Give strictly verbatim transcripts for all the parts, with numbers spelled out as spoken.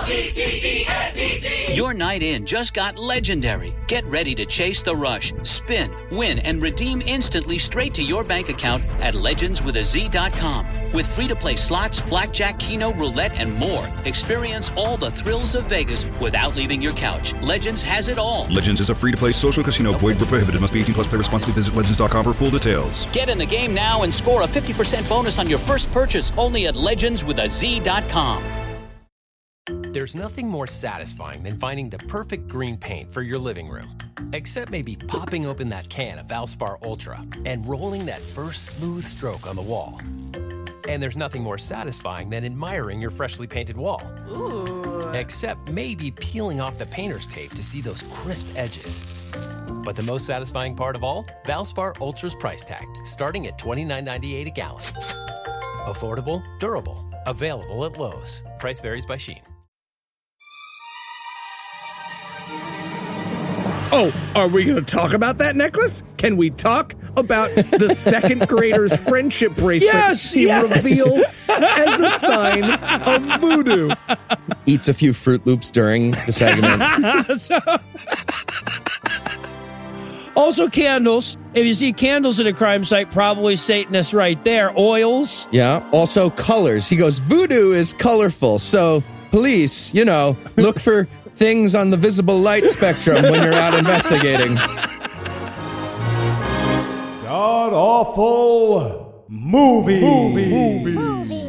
E D E N E Z. Your night in just got legendary. Get ready to chase the rush, spin, win, and redeem instantly straight to your bank account at legends with a z dot com. With free-to-play slots, blackjack, keno, roulette, and more, experience all the thrills of Vegas without leaving your couch. Legends has it all. Legends is a free-to-play social casino. Void where prohibited. Must be eighteen plus. Play responsibly. Visit legends dot com for full details. Get in the game now and score a fifty percent bonus on your first purchase only at legends with a z dot com. There's nothing more satisfying than finding the perfect green paint for your living room. Except maybe popping open that can of Valspar Ultra and rolling that first smooth stroke on the wall. And there's nothing more satisfying than admiring your freshly painted wall. Ooh. Except maybe peeling off the painter's tape to see those crisp edges. But the most satisfying part of all? Valspar Ultra's price tag, starting at twenty-nine ninety-eight a gallon. Affordable, durable, available at Lowe's. Price varies by Shein. Oh, are we going to talk about that necklace? Can we talk about the second grader's friendship bracelet yes, he yes. reveals as a sign of voodoo? Eats a few Fruit Loops during the segment. so, also candles. If you see candles at a crime site, probably Satanists right there. Oils. Yeah. Also colors. He goes, voodoo is colorful. So police, you know, look for things on the visible light spectrum when you're out investigating. God awful movie. Movie. Movies.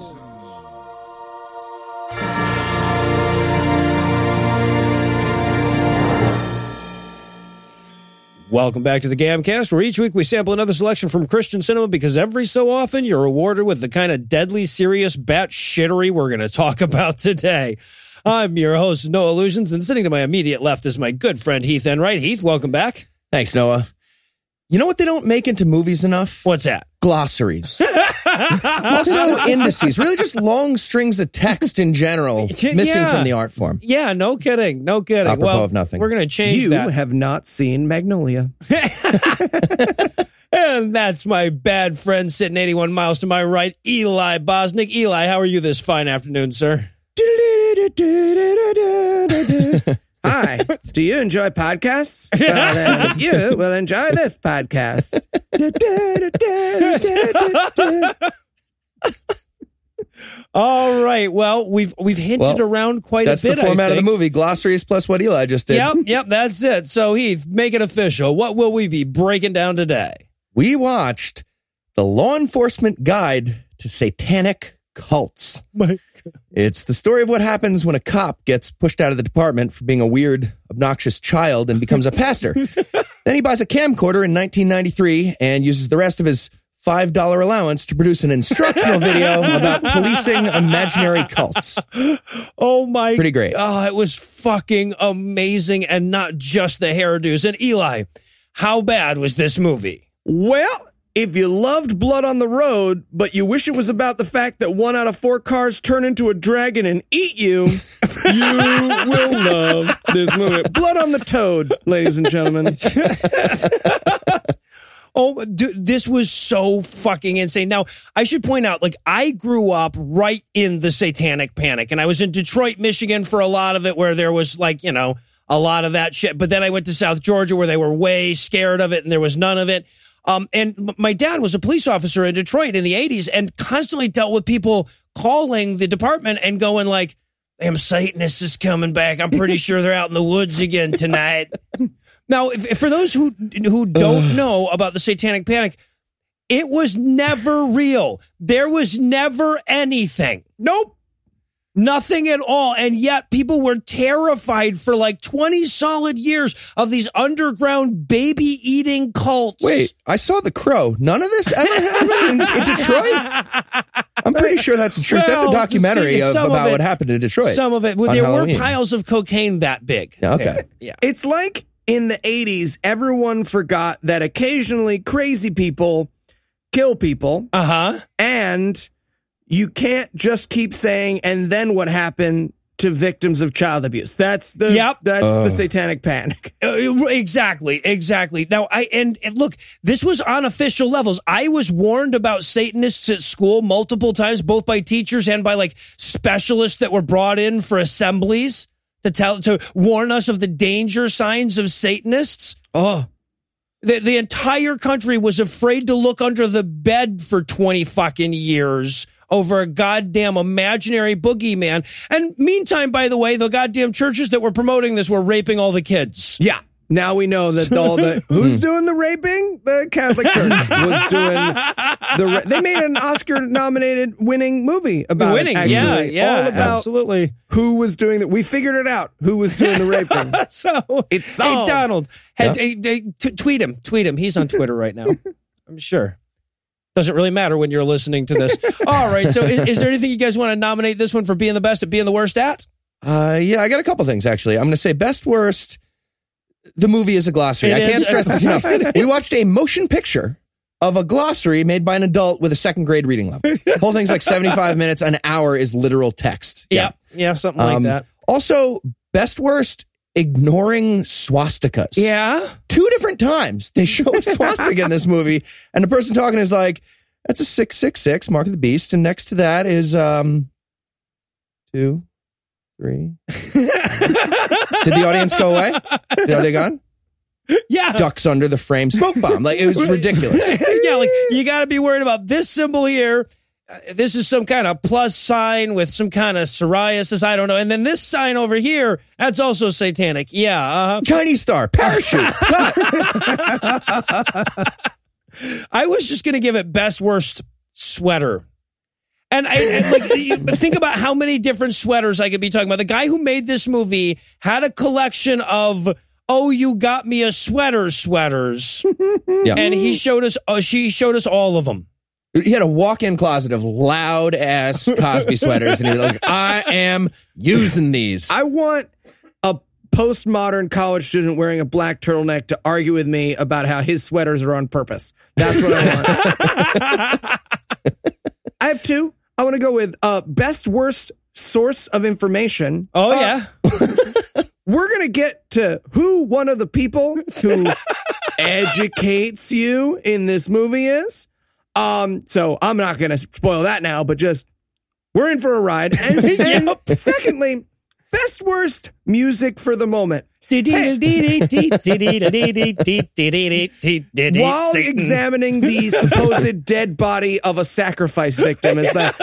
Welcome back to the Gamcast, where each week we sample another selection from Christian cinema because every so often you're rewarded with the kind of deadly serious bat shittery we're going to talk about today. I'm your host, Noah Illusions, and sitting to my immediate left is my good friend Heath Enright. Heath, welcome back. Thanks, Noah. You know what they don't make into movies enough? What's that? Glossaries. Also indices. Really just long strings of text in general, missing yeah. from the art form. Yeah, no kidding. No kidding. Apropos well, of nothing. We're going to change you that. You have not seen Magnolia. And that's my bad friend sitting eighty-one miles to my right, Eli Bosnick. Eli, how are you this fine afternoon, sir? Hi, do you enjoy podcasts? Well, then you will enjoy this podcast. All right. Well, we've we've hinted well, around quite a bit. That's the format of the movie. Glossaries plus what Eli just did. Yep, yep, that's it. So, Heath, make it official. What will we be breaking down today? We watched The Law Enforcement Guide to Satanic Cults. My God. It's the story of what happens when a cop gets pushed out of the department for being a weird, obnoxious child and becomes a pastor. Then he buys a camcorder in nineteen ninety-three and uses the rest of his five dollar allowance to produce an instructional video about policing imaginary cults. Oh, my. Pretty great. Oh, it was fucking amazing, and not just the hairdos. And Eli, how bad was this movie? Well, if you loved Blood on the Road, but you wish it was about the fact that one out of four cars turn into a dragon and eat you, you will love this movie. Blood on the Toad, ladies and gentlemen. Oh, dude, this was so fucking insane. Now, I should point out, like, I grew up right in the Satanic Panic, and I was in Detroit, Michigan for a lot of it, where there was, like, you know, a lot of that shit. But then I went to South Georgia, where they were way scared of it, and there was none of it. Um, and my dad was a police officer in Detroit in the eighties and constantly dealt with people calling the department and going like, "Them Satanists is coming back. I'm pretty sure they're out in the woods again tonight." Now, if, if for those who who don't know about the Satanic Panic, it was never real. There was never anything. Nope. Nothing at all. And yet people were terrified for like twenty solid years of these underground baby-eating cults. Wait, I saw The Crow. None of this ever happened in, in Detroit? I'm pretty sure that's the truth. Well, that's a documentary of, of about it, what happened in Detroit. Some of it. Well, there Halloween. were piles of cocaine that big. Yeah, okay. Yeah. It's like in the eighties, everyone forgot that occasionally crazy people kill people. Uh-huh. And you can't just keep saying, and then what happened? to victims of child abuse. That's the Yep. that's Uh. the satanic panic. Uh, exactly, exactly. Now, I and, and look, this was on official levels. I was warned about Satanists at school multiple times, both by teachers and by like specialists that were brought in for assemblies to tell to warn us of the danger signs of Satanists. Oh, The, the entire country was afraid to look under the bed for twenty fucking years over a goddamn imaginary boogeyman. And meantime, by the way, the goddamn churches that were promoting this were raping all the kids. yeah. Now we know that all the who's doing the raping? The Catholic Church was doing the. Ra- they made an Oscar-nominated winning movie about Winning, it, actually. yeah, yeah, all about absolutely. who was doing it. We figured it out. Who was doing the raping? So, It's hey, solved. Donald, hey, hey, hey, t- tweet him, tweet him. He's on Twitter right now. I'm sure. Doesn't really matter when you're listening to this. All right. So, is, is there anything you guys want to nominate this one for being the best at being the worst at? Uh, yeah, I got a couple things, actually. I'm going to say best worst. The movie is a glossary. It I can't is. stress this enough. We watched a motion picture of a glossary made by an adult with a second grade reading level. The whole thing's like seventy-five minutes. An hour is literal text. Yeah. Yeah. Something like Um, that. Also, best worst, ignoring swastikas. Yeah. Two different times they show a swastika in this movie, and the person talking is like, that's a six six six, mark of the beast, and next to that is um two, three. Did the audience go away? Are they gone? Yeah. Ducks under the frame, smoke bomb. Like, it was ridiculous. Yeah. Like, you got to be worried about this symbol here. Uh, this is some kind of plus sign with some kind of psoriasis. I don't know. And then this sign over here, that's also satanic. Yeah. Uh-huh. Chinese star, parachute. God. I was just going to give it best worst sweater. And I and like you- think about how many different sweaters I could be talking about. The guy who made this movie had a collection of "Oh, you got me a sweater" sweaters, Yeah. and he showed us. Uh, she showed us all of them. He had a walk-in closet of loud-ass Cosby sweaters, and he was like, I am using these. I want a postmodern college student wearing a black turtleneck to argue with me about how his sweaters are on purpose. That's what I want. I have two. I want to go with uh, best worst source of information. Oh Uh, yeah, We're going to get to who one of the people who educates you in this movie is. Um, so I'm not going to spoil that now, but just we're in for a ride. And, and secondly, best worst music for the moment. While examining the supposed dead body of a sacrifice victim, is that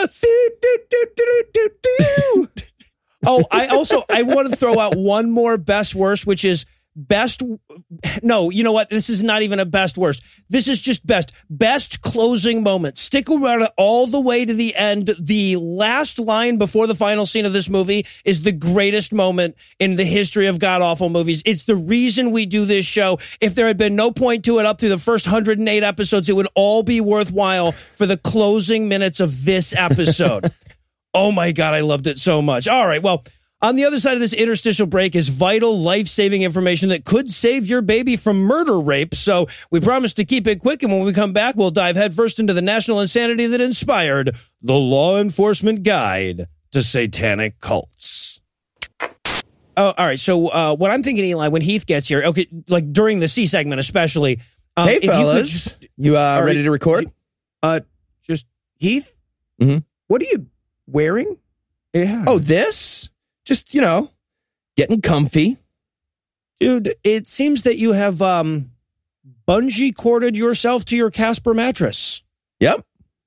Oh, I also I want to throw out one more best worst, which is best. No, you know what? This is not even a best worst. This is just best. Best closing moment. Stick around all the way to the end. The last line before the final scene of this movie is the greatest moment in the history of god-awful movies. It's the reason we do this show. If there had been no point to it up through the first one hundred eight episodes, it would all be worthwhile for the closing minutes of this episode. Oh my God, I loved it so much. All right, well, on the other side of this interstitial break is vital, life-saving information that could save your baby from murder rape. So we promise to keep it quick, and when we come back, we'll dive headfirst into the national insanity that inspired the Law Enforcement Guide to Satanic Cults. Oh, all right. So uh, what I'm thinking, Eli, when Heath gets here, okay, like during the C segment especially. Um, Hey, if you could fellas. just- You, uh, Are ready you- to record? uh, just Heath? Mhm. What are you wearing? yeah. Oh, this? Just, you know, getting comfy. Dude, it seems that you have um, bungee corded yourself to your Casper mattress. Yep.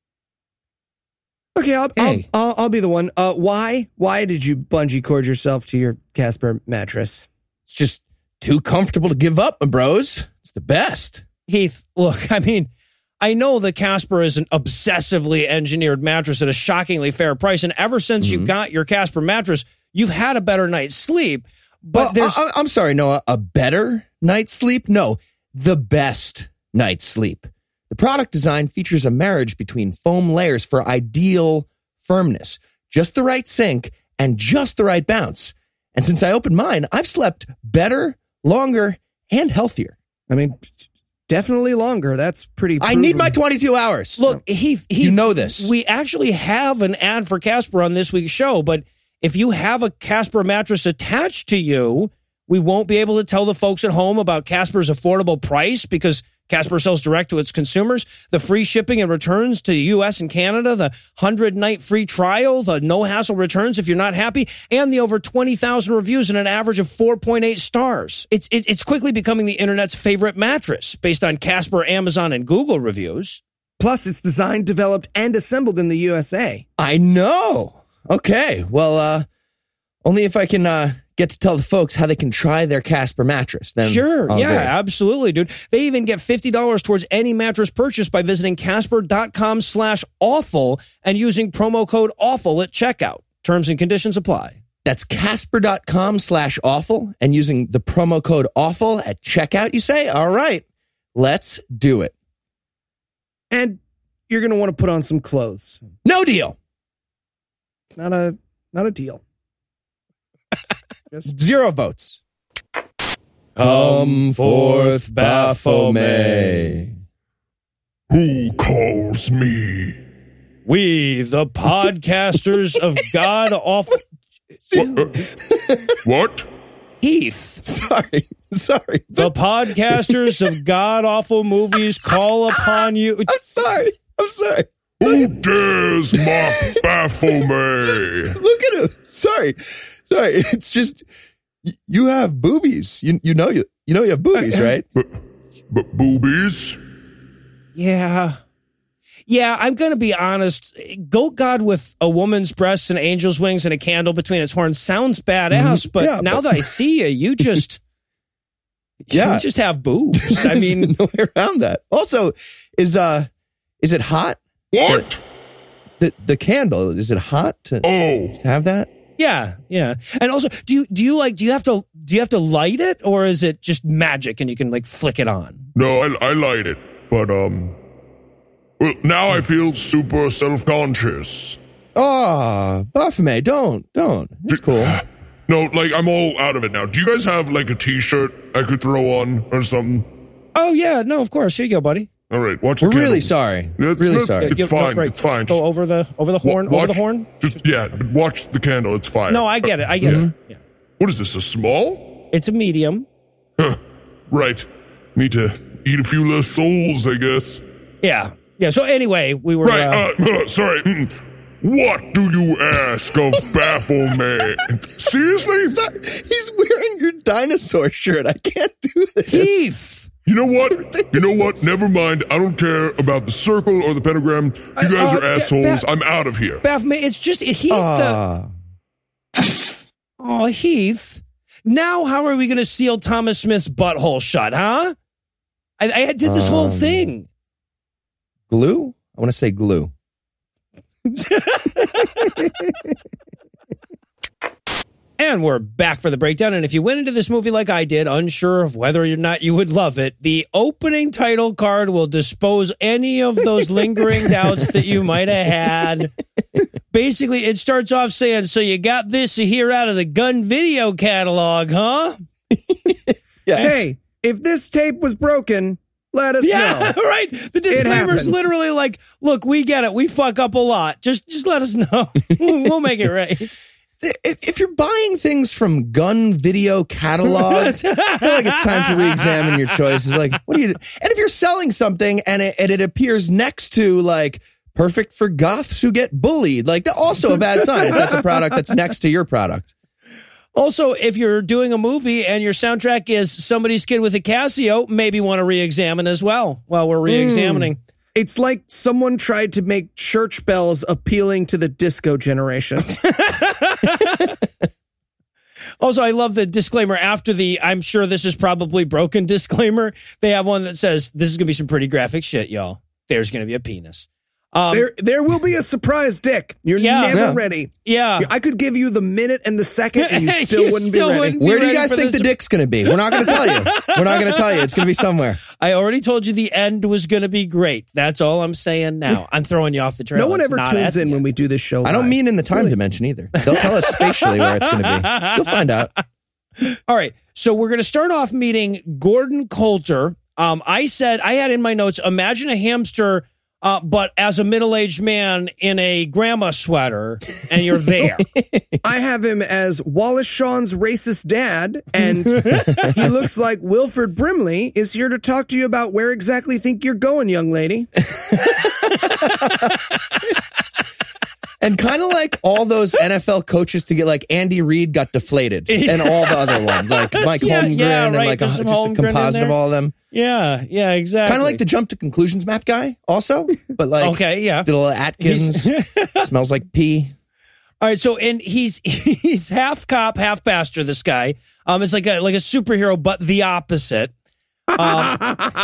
Okay, I'll, Hey. I'll, I'll, I'll be the one. Uh, why? Why did you bungee cord yourself to your Casper mattress? It's just too comfortable to give up, my bros. It's the best. Heath, look, I mean, I know the Casper is an obsessively engineered mattress at a shockingly fair price, and ever since you got your Casper mattress, you've had a better night's sleep. But Well, there's I, I'm sorry, Noah. A better night's sleep? No, the best night's sleep. The product design features a marriage between foam layers for ideal firmness, just the right sink, and just the right bounce. And since I opened mine, I've slept better, longer, and healthier. I mean, definitely longer. That's pretty. I need proven. my twenty-two hours. Look, Heath, Heath, You know this. We actually have an ad for Casper on this week's show, but if you have a Casper mattress attached to you, we won't be able to tell the folks at home about Casper's affordable price because Casper sells direct to its consumers, the free shipping and returns to the U S and Canada, the one hundred night free trial, the no-hassle returns if you're not happy, and the over twenty thousand reviews and an average of four point eight stars. It's, it, it's quickly becoming the internet's favorite mattress based on Casper, Amazon, and Google reviews. Plus, it's designed, developed, and assembled in the U S A. I know. Okay. Well, uh, only if I can uh, get to tell the folks how they can try their Casper mattress. Then Sure. I'll Yeah, agree. absolutely, dude. They even get fifty dollars towards any mattress purchase by visiting casper.com slash awful and using promo code awful at checkout. Terms and conditions apply. That's casper.com slash awful and using the promo code awful at checkout, you say? All right. Let's do it. And you're going to want to put on some clothes. No deal. Not a not a deal. Just Zero votes. Come forth, Baphomet. Who calls me? We, the podcasters of God Awful... What? Heath. Sorry. Sorry. The podcasters of God Awful Movies call upon you... I'm sorry. I'm sorry. Who dares mock Baphomet? Look at him. Sorry. Sorry. It's just, y- you have boobies. You you know you you know you have boobies, right? But, but boobies? Yeah. Yeah, I'm going to be honest. Goat God with a woman's breasts and angel's wings and a candle between its horns sounds badass, but Yeah, now but- that I see you, you just... Yeah. You just have boobs. I mean... no way around that. Also, is uh is it hot? What? The the candle, is it hot to, Oh, to have that? Yeah, yeah. And also, do you do you like do you have to do you have to light it, or is it just magic and you can like flick it on? no, I, I light it. But, um, well, now I feel super self-conscious. Oh, Baphomet, don't, don't. It's cool. No, like, I'm all out of it now. Do you guys have, like, a t-shirt I could throw on or something? Oh yeah, no, of course. Here you go, buddy. All right, watch the We're really candle. sorry. It's, really it's- sorry. It's You- no, fine. right. It's fine. Go over the over the horn, Wa- over the watch- horn. Just, yeah, watch the candle. It's fire. No, I get it. I get it. Yeah. What is this, a small? It's a medium. Right. Need to eat a few less souls, I guess. Yeah, yeah. So anyway, we were. Right, Uh, uh, uh, sorry. Mm. What do you ask of Baphomet? Seriously? Sorry, he's wearing your dinosaur shirt. I can't do this. Heath. You know what? You know what? Never mind. I don't care about the circle or the pentagram. You guys uh, are yeah, assholes. that- I'm out of here. Baphomet, it's just he's the. Ah. Oh, Heath. Now, how are we going to seal Thomas Smith's butthole shut, huh? I, I did this whole Um, thing. Glue? I want to say glue. And we're back for the breakdown. And if you went into this movie like I did, unsure of whether or not you would love it, the opening title card will dispose any of those lingering doubts that you might have had. Basically, it starts off saying, so you got this here out of the gun video catalog, huh? Yeah. Hey, if this tape was broken, let us Yeah, know. right. The disclaimer's happened. literally like, look, we get it. We fuck up a lot. Just just let us know. we'll make it right. If, if you're buying things from gun video catalogs, I feel like it's time to re-examine your choices. Like, what do you do? And if you're selling something and it, and it appears next to like perfect for goths who get bullied, like that's also a bad sign if that's a product that's next to your product. Also, if you're doing a movie and your soundtrack is Somebody's Kid with a Casio, maybe want to re-examine as well while we're re-examining. It's like someone tried to make church bells appealing to the disco generation. Also, I love the disclaimer after the I'm sure this is probably broken disclaimer. They have one that says, this is going to be some pretty graphic shit, y'all. There's going to be a penis. Um, there, there will be a surprise dick. You're Yeah. never Yeah. ready. yeah. I could give you the minute and the second, and you still You wouldn't still be ready. wouldn't be Where do you ready guys for think this. the dick's going to be? We're not going to tell you. We're not going to tell you. It's going to be somewhere. I already told you the end was going to be great. That's all I'm saying now. I'm throwing you off the trail. No one It's ever not tunes at in the when we do this show. I don't live. mean in the time dimension either. They'll tell us spatially where it's going to be. You'll find out. All right. So we're going to start off meeting Gordon Coulter. Um, I said, I had in my notes, imagine a hamster uh, but as a middle-aged man in a grandma sweater, and you're there. I have him as Wallace Shawn's racist dad, and he looks like Wilford Brimley is here to talk to you about where exactly think you're going, young lady. And kind of like all those N F L coaches to get like Andy Reid got deflated and all the other ones, like Mike Yeah, Holmgren yeah, and right, like a, there's just some a Holmgren in composite of there. all of them. Yeah, yeah, exactly. Kind of like the jump to conclusions map guy also, but like Okay, yeah. did a little Atkins, smells like pee. All right, so and he's he's half cop, half pastor. This guy, um, it's like a like a superhero, but the opposite. Um,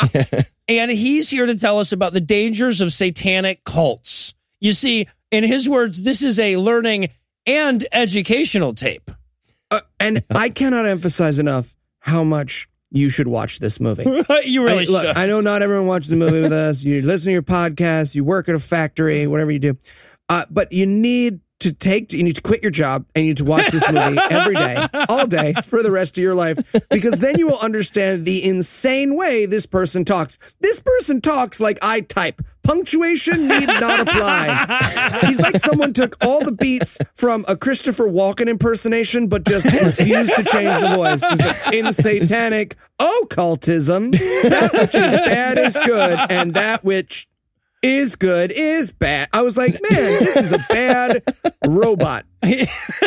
and he's here to tell us about the dangers of satanic cults. You see, in his words, this is a learning and educational tape. Uh, and I cannot emphasize enough how much you should watch this movie. You really I, look, should. I know not everyone watches the movie with us. You listen to your podcast, you work at a factory, whatever you do. Uh, but you need to take, you need to quit your job and you need to watch this movie every day, all day, for the rest of your life, because then you will understand the insane way this person talks. This person talks like I type. Punctuation need not apply. He's like someone took all the beats from a Christopher Walken impersonation, but just refused to change the voice. He's like, in satanic occultism, that which is bad is good, and that which is good is bad. I was like, man, this is a bad robot. Yep.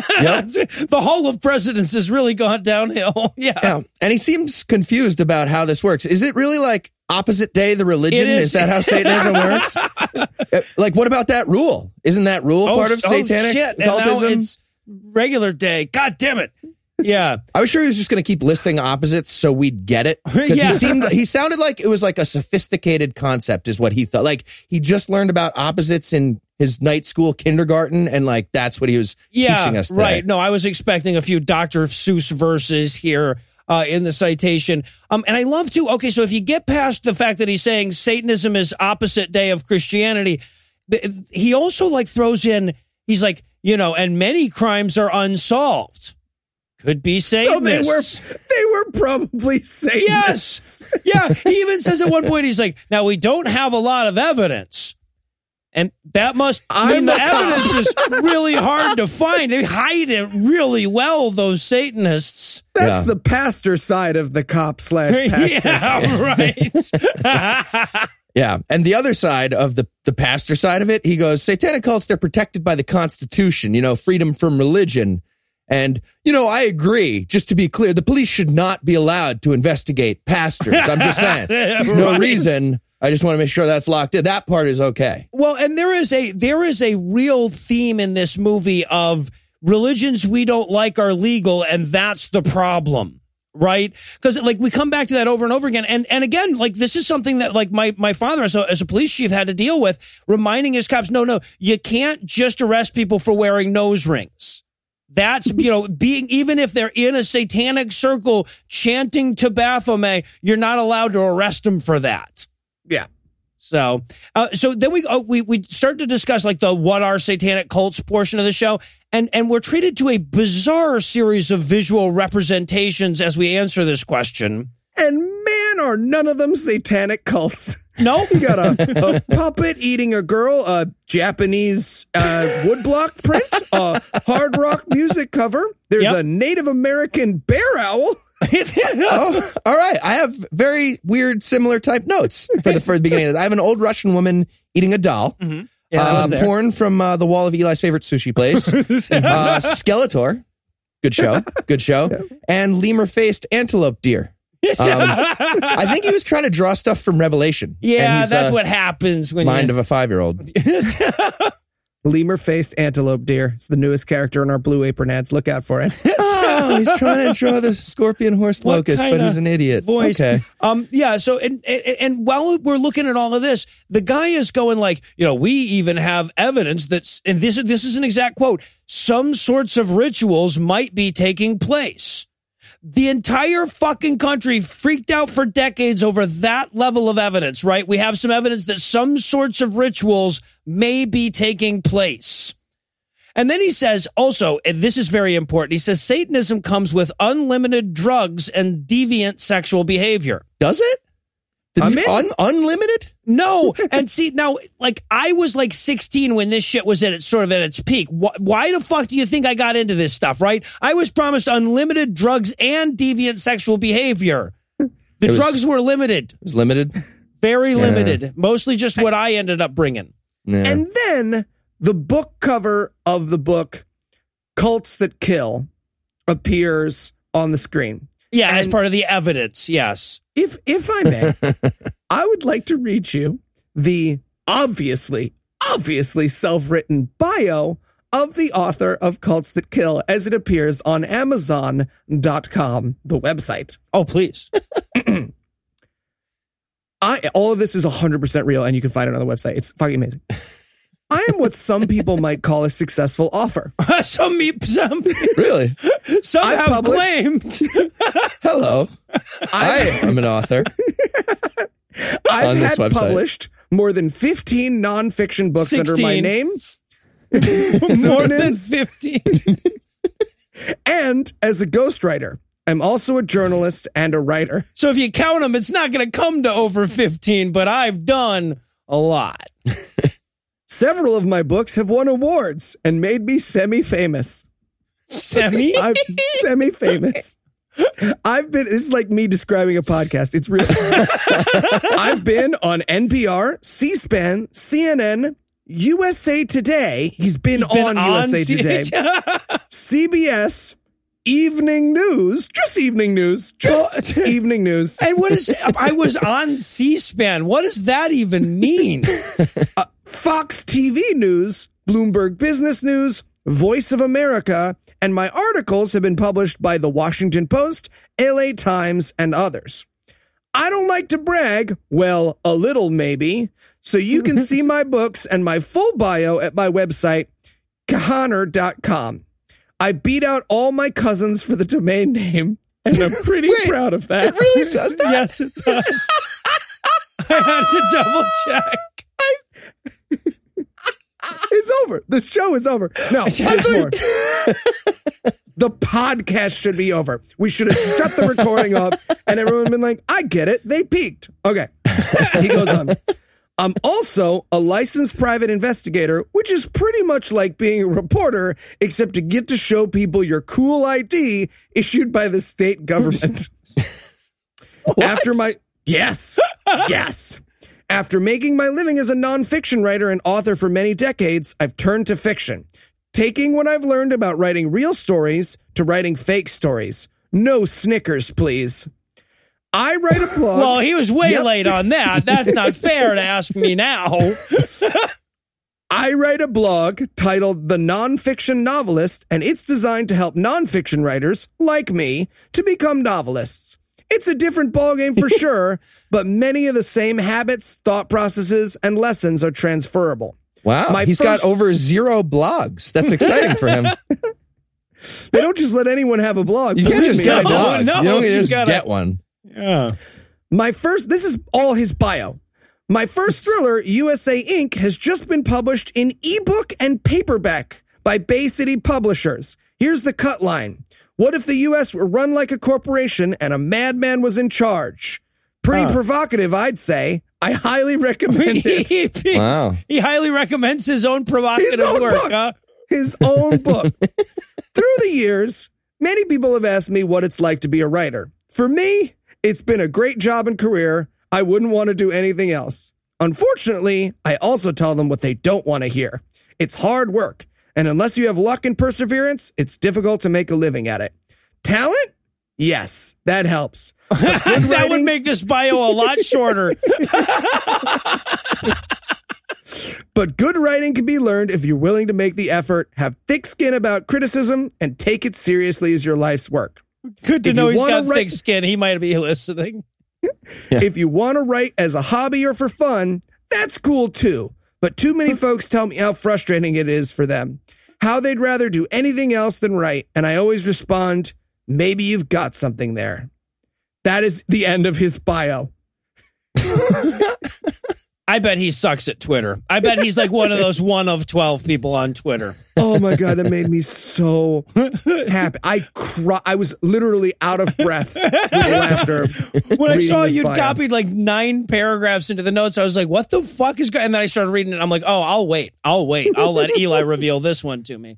The Hall of Presidents has really gone downhill. Yeah. Yeah. And he seems confused about how this works. Is it really like opposite day the religion? It is. Is that how Satanism works? Uh, Like, what about that rule? Isn't that rule Oh, part of oh, satanic shit. And now occultism? it's regular day. God damn it. Yeah. I was sure he was just going to keep listing opposites so we'd get it. 'Cause Yeah. he seemed, he sounded like it was like a sophisticated concept is what he thought. Like he just learned about opposites in his night school kindergarten, and like that's what he was Yeah. teaching us today. Right. No, I was expecting a few Doctor Seuss verses here uh, in the citation. Um, and I love to, okay, so if you get past the fact that he's saying Satanism is opposite day of Christianity, th- he also like throws in, he's like, you know, and many crimes are unsolved. Could be So they were, Satanists. they were probably Satanists. Yes. Yeah. He even says at one point, he's like, now we don't have a lot of evidence. And that must, I mean, I'm the a cop. evidence is really hard to find. They hide it really well, those Satanists. That's Yeah. the pastor side of the cop slash pastor. Yeah, right. Yeah. And the other side of the, the pastor side of it, he goes, satanic cults, they're protected by the Constitution, you know, freedom from religion. And, you know, I agree. Just to be clear, the police should not be allowed to investigate pastors. I'm just saying. There's no Right. reason. I just want to make sure that's locked in. That part is okay. Well, and there is a there is a real theme in this movie of religions we don't like are legal, and that's the problem. Right? Because like we come back to that over and over again. And and again, like this is something that like my, my father as a, as a police chief had to deal with, reminding his cops, no, no, you can't just arrest people for wearing nose rings. That's, you know, being, even if they're in a satanic circle chanting to Baphomet, you're not allowed to arrest them for that. Yeah. So, uh, so then we, uh, we, we start to discuss like the what are satanic cults portion of the show. And, and we're treated to a bizarre series of visual representations as we answer this question. And man, are none of them satanic cults. No, You got a, a puppet eating a girl, a Japanese uh, woodblock print, a hard rock music cover. There's Yep. a Native American bear owl. Oh, all right. I have very weird, similar type notes for the, for the beginning of this. I have an old Russian woman eating a doll. Yeah, that was Uh, there. porn from uh, the wall of Eli's favorite sushi place. uh, Skeletor. Good show. Good show. And lemur-faced antelope deer. Um, I think he was trying to draw stuff from Revelation. And Yeah, he's, that's uh, what happens when mind you... of a five-year-old. Lemur-faced antelope deer. It's the newest character in our Blue Apron ads. Look out for it. Oh, he's trying to draw the scorpion horse What locust, but kinda he's an idiot. voice. Okay. Um, yeah. So, and, and and while we're looking at all of this, the guy is going like, you know, we even have evidence that, and this is this is an exact quote. Some sorts of rituals might be taking place. The entire fucking country freaked out for decades over that level of evidence, right? We have some evidence that some sorts of rituals may be taking place. And then he says also, and this is very important, he says Satanism comes with unlimited drugs and deviant sexual behavior. Does it? I'm in. Un- unlimited? No. And see, now, like, I was like sixteen when this shit was at its sort of at its peak. Why, why the fuck do you think I got into this stuff, right? I was promised unlimited drugs and deviant sexual behavior. The was, drugs were limited. It was limited? Very Yeah. limited. Mostly just what I ended up bringing. Yeah. And then the book cover of the book, Cults That Kill, appears on the screen. Yeah, And as part of the evidence, yes. If if I may, I would like to read you the obviously, obviously self-written bio of the author of Cults That Kill as it appears on Amazon dot com, the website. Oh, please. I all of this is one hundred percent real, and you can find it on the website. It's fucking amazing. I am what some people might call a successful author. some, some, Really? some I have published- claimed. Hello. I am an author. I've On this had website. published more than fifteen nonfiction books under my sixteen. name. More than Pseudonyms. fifty. And as a ghostwriter. I'm also a journalist and a writer. So if you count them, it's not going to come to over fifteen, but I've done a lot. Several of my books have won awards and made me semi-famous. Semi? I'm semi-famous. I've been, this is like me describing a podcast. It's real. I've been on N P R, C-SPAN, C N N, U S A Today. He's been, Been on, on U S A C- Today. C B S, Evening News, just Evening News, just Evening News. And what is, I was on C-SPAN. What does that even mean? Uh, Fox T V News, Bloomberg Business News, Voice of America, and my articles have been published by The Washington Post, L A Times, and others. I don't like to brag, well, a little maybe, so you can see my books and my full bio at my website, kahaner dot com. I beat out all my cousins for the domain name, and I'm pretty Wait, proud of that. It really says that? Yes, it does. I had to double check. It's over. The show is over. No, there's more. The podcast should be over. We should have shut the recording off and everyone been like, I get it. They peaked. Okay. He goes on. I'm also a licensed private investigator, which is pretty much like being a reporter, except to get to show people your cool I D issued by the state government. After my, yes, yes. After making my living as a nonfiction writer and author for many decades, I've turned to fiction, taking what I've learned about writing real stories to writing fake stories. No Snickers, please. I write a blog. Well, he was way Yep. late on that. That's not fair to ask me now. I write a blog titled The Nonfiction Novelist, and it's designed to help nonfiction writers, like me, to become novelists. It's a different ballgame for sure, but many of the same habits, thought processes, and lessons are transferable. Wow. My He's first- got over zero blogs. That's exciting for him. They don't just let anyone have a blog. You can't Believe just me, get I a know. blog. no, you don't you just gotta- get one. Yeah. My first, this is all his bio. My first thriller, U S A Incorporated, has just been published in ebook and paperback by Bay City Publishers. Here's the cut line. What if the U S were run like a corporation and a madman was in charge? Pretty Huh. provocative, I'd say. I highly recommend it. he, Wow. he highly recommends his own provocative His own work. book. Huh? His own book. Through the years, many people have asked me what it's like to be a writer. For me, it's been a great job and career. I wouldn't want to do anything else. Unfortunately, I also tell them what they don't want to hear. It's hard work, and unless you have luck and perseverance, it's difficult to make a living at it. Talent? Yes, that helps. That would writing- make this bio a lot shorter. But good writing can be learned if you're willing to make the effort, have thick skin about criticism, and take it seriously as your life's work. Good to If know you he's wanna got write- thick skin. He might be listening. If you want to write as a hobby or for fun, that's cool too. But too many folks tell me how frustrating it is for them, how they'd rather do anything else than write. And I always respond, maybe you've got something there. That is the end of his bio. I bet he sucks at Twitter. I bet he's like one of those one of twelve people on Twitter. Oh my God, that made me so happy. I cry. I was literally out of breath with laughter. When I saw reading you'd this bio. copied like nine paragraphs into the notes, I was like, what the fuck is going on? And then I started reading it. I'm like, oh, I'll wait. I'll wait. I'll let Eli reveal this one to me.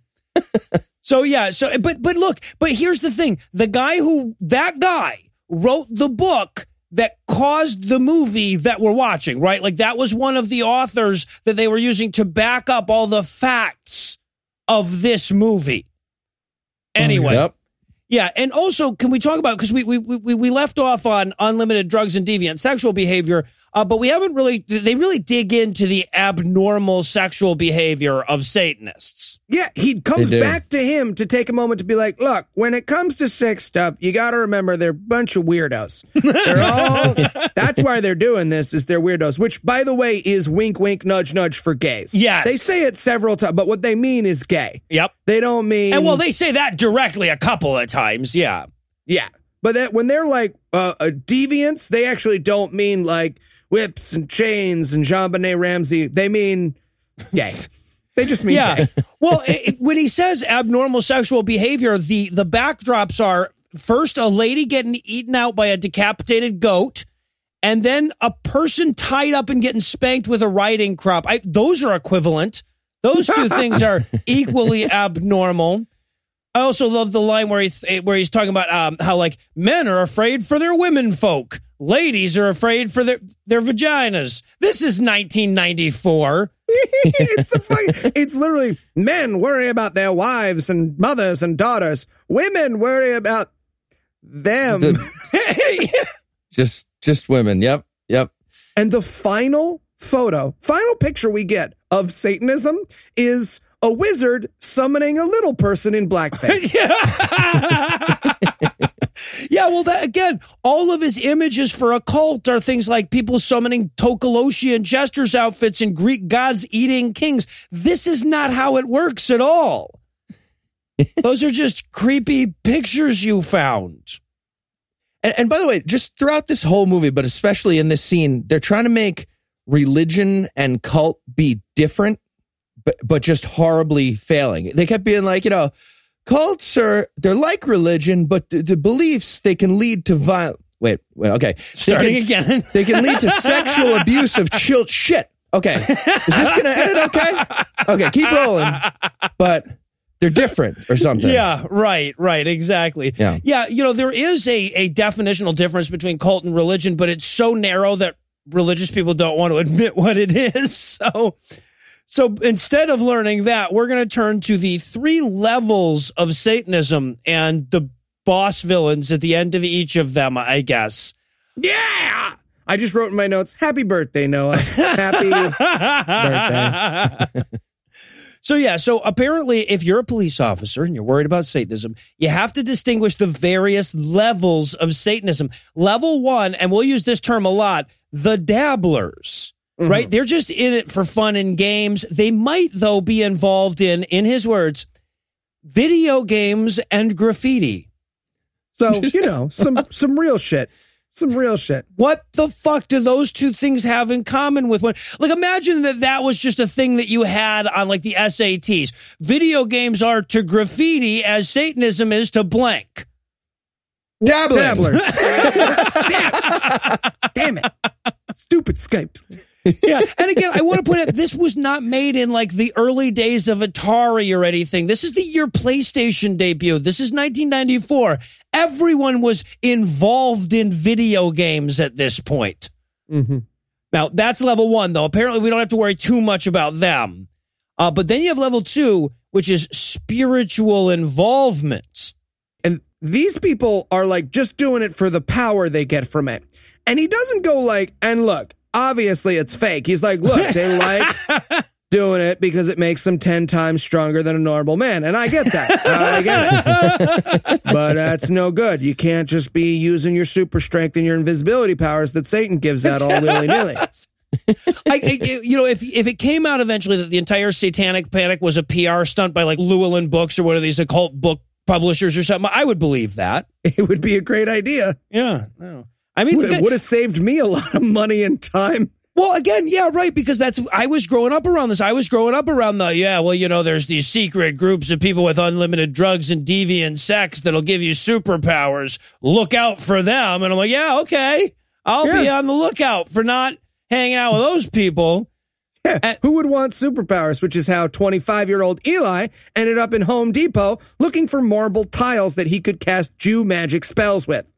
So yeah, so but but look, but here's the thing. The guy who that guy wrote the book that caused the movie that we're watching, right? Like that was one of the authors that they were using to back up all the facts of this movie. Anyway. Yep. Yeah, and also, can we talk about, because we, we we we left off on unlimited drugs and deviant sexual behavior, uh, but we haven't really, they really dig into the abnormal sexual behavior of Satanists. Yeah, he comes They do. back to him to take a moment to be like, look, when it comes to sex stuff, you got to remember they're a bunch of weirdos. They're all, that's why they're doing this, is they're weirdos, which, by the way, is wink, wink, nudge, nudge for gays. Yes. They say it several times, but what they mean is gay. Yep. They don't mean... And well, they say that directly a couple of times, yeah. Yeah, but that, when they're like uh, uh, deviants, they actually don't mean like whips and chains and JonBenet Ramsey. They mean gay. They just mean Yeah. gay. Well, it, when he says abnormal sexual behavior, the, the backdrops are first a lady getting eaten out by a decapitated goat, and then a person tied up and getting spanked with a riding crop. I, those are equivalent. Those two things are equally abnormal. I also love the line where he's where he's talking about um, how like men are afraid for their women folk, ladies are afraid for their their vaginas. This is nineteen ninety-four. it's a fucking, it's literally men worry about their wives and mothers and daughters. Women worry about them. The- just just women. Yep. Yep. And the final photo, final picture we get of Satanism is a wizard summoning a little person in blackface. Yeah, well, that again, all of his images for a cult are things like people summoning Tokoloshian jesters outfits and Greek gods eating kings. This is not how it works at all. Those are just creepy pictures you found. And, and by the way, just throughout this whole movie, but especially in this scene, they're trying to make religion and cult be different, but but just horribly failing. They kept being like, you know, cults are, they're like religion, but the, the beliefs, they can lead to violence. Wait, wait, okay. Starting they can, again. They can lead to sexual abuse of children. Shit. Okay. Is this going to edit okay? Okay, keep rolling. But they're different or something. Yeah, right, right, exactly. Yeah. Yeah, you know, there is a, a definitional difference between cult and religion, but it's so narrow that religious people don't want to admit what it is. So... So instead of learning that, we're going to turn to the three levels of Satanism and the boss villains at the end of each of them, I guess. Yeah! I just wrote in my notes, happy birthday, Noah. Happy birthday. So yeah, so apparently if you're a police officer and you're worried about Satanism, you have to distinguish the various levels of Satanism. Level one, and we'll use this term a lot, the dabblers. Mm-hmm. Right? They're just in it for fun and games. They might, though, be involved in, in his words, video games and graffiti. So, you know, some some real shit. Some real shit. What the fuck do those two things have in common with one? Like, imagine that that was just a thing that you had on, like, the S A Ts. Video games are to graffiti as Satanism is to blank. Dabbling. Dabblers. Damn. Damn it. Stupid Skype. Yeah, and again, I want to point out, this was not made in like the early days of Atari or anything. This is the year PlayStation debuted. This is nineteen ninety-four. Everyone was involved in video games at this point. Mm-hmm. Now, that's level one, though. Apparently, we don't have to worry too much about them. Uh, but then you have level two, which is spiritual involvement. And these people are like just doing it for the power they get from it. And he doesn't go like, and look, obviously it's fake. He's like, look, they like doing it because it makes them ten times stronger than a normal man. And I get that. I get it. But that's no good. You can't just be using your super strength and your invisibility powers that Satan gives out all willy-nilly. I, I, you know, if if it came out eventually that the entire Satanic Panic was a P R stunt by like Llewellyn Books or one of these occult book publishers or something, I would believe that. It would be a great idea. Yeah. No. I mean, would, it would have saved me a lot of money and time. Well, again, yeah, right, because that's, I was growing up around this. I was growing up around the, yeah, well, you know, there's these secret groups of people with unlimited drugs and deviant sex that'll give you superpowers. Look out for them. And I'm like, yeah, okay. I'll Yeah. be on the lookout for not hanging out with those people. Yeah. Uh, Who would want superpowers, which is how twenty-five-year-old Eli ended up in Home Depot looking for marble tiles that he could cast Jew magic spells with.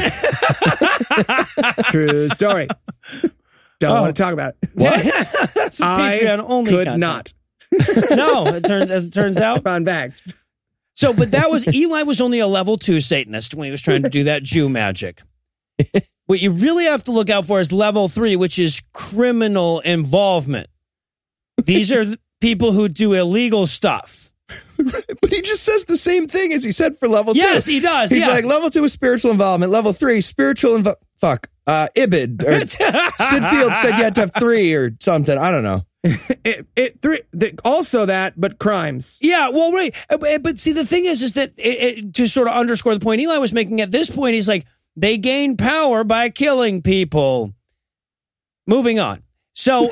True story. Don't Oh. want to talk about it. That's a I Patreon only could content. not. No, it turns, as it turns out. Fun fact. So, but that was, Eli was only a level two Satanist when he was trying to do that Jew magic. What you really have to look out for is level three, which is criminal involvement. These are the people who do illegal stuff. But he just says the same thing as he said for level Yes, two. he does. He's yeah. like, level two is spiritual involvement. Level three, spiritual invo- fuck. Uh, Ibid. Or Sid Field said you had to have three or something. I don't know. It, it three the, also that, but crimes. Yeah, well, right. Uh, But, but see, the thing is, is that it, it, to sort of underscore the point Eli was making at this point, he's like, they gain power by killing people. Moving on. So,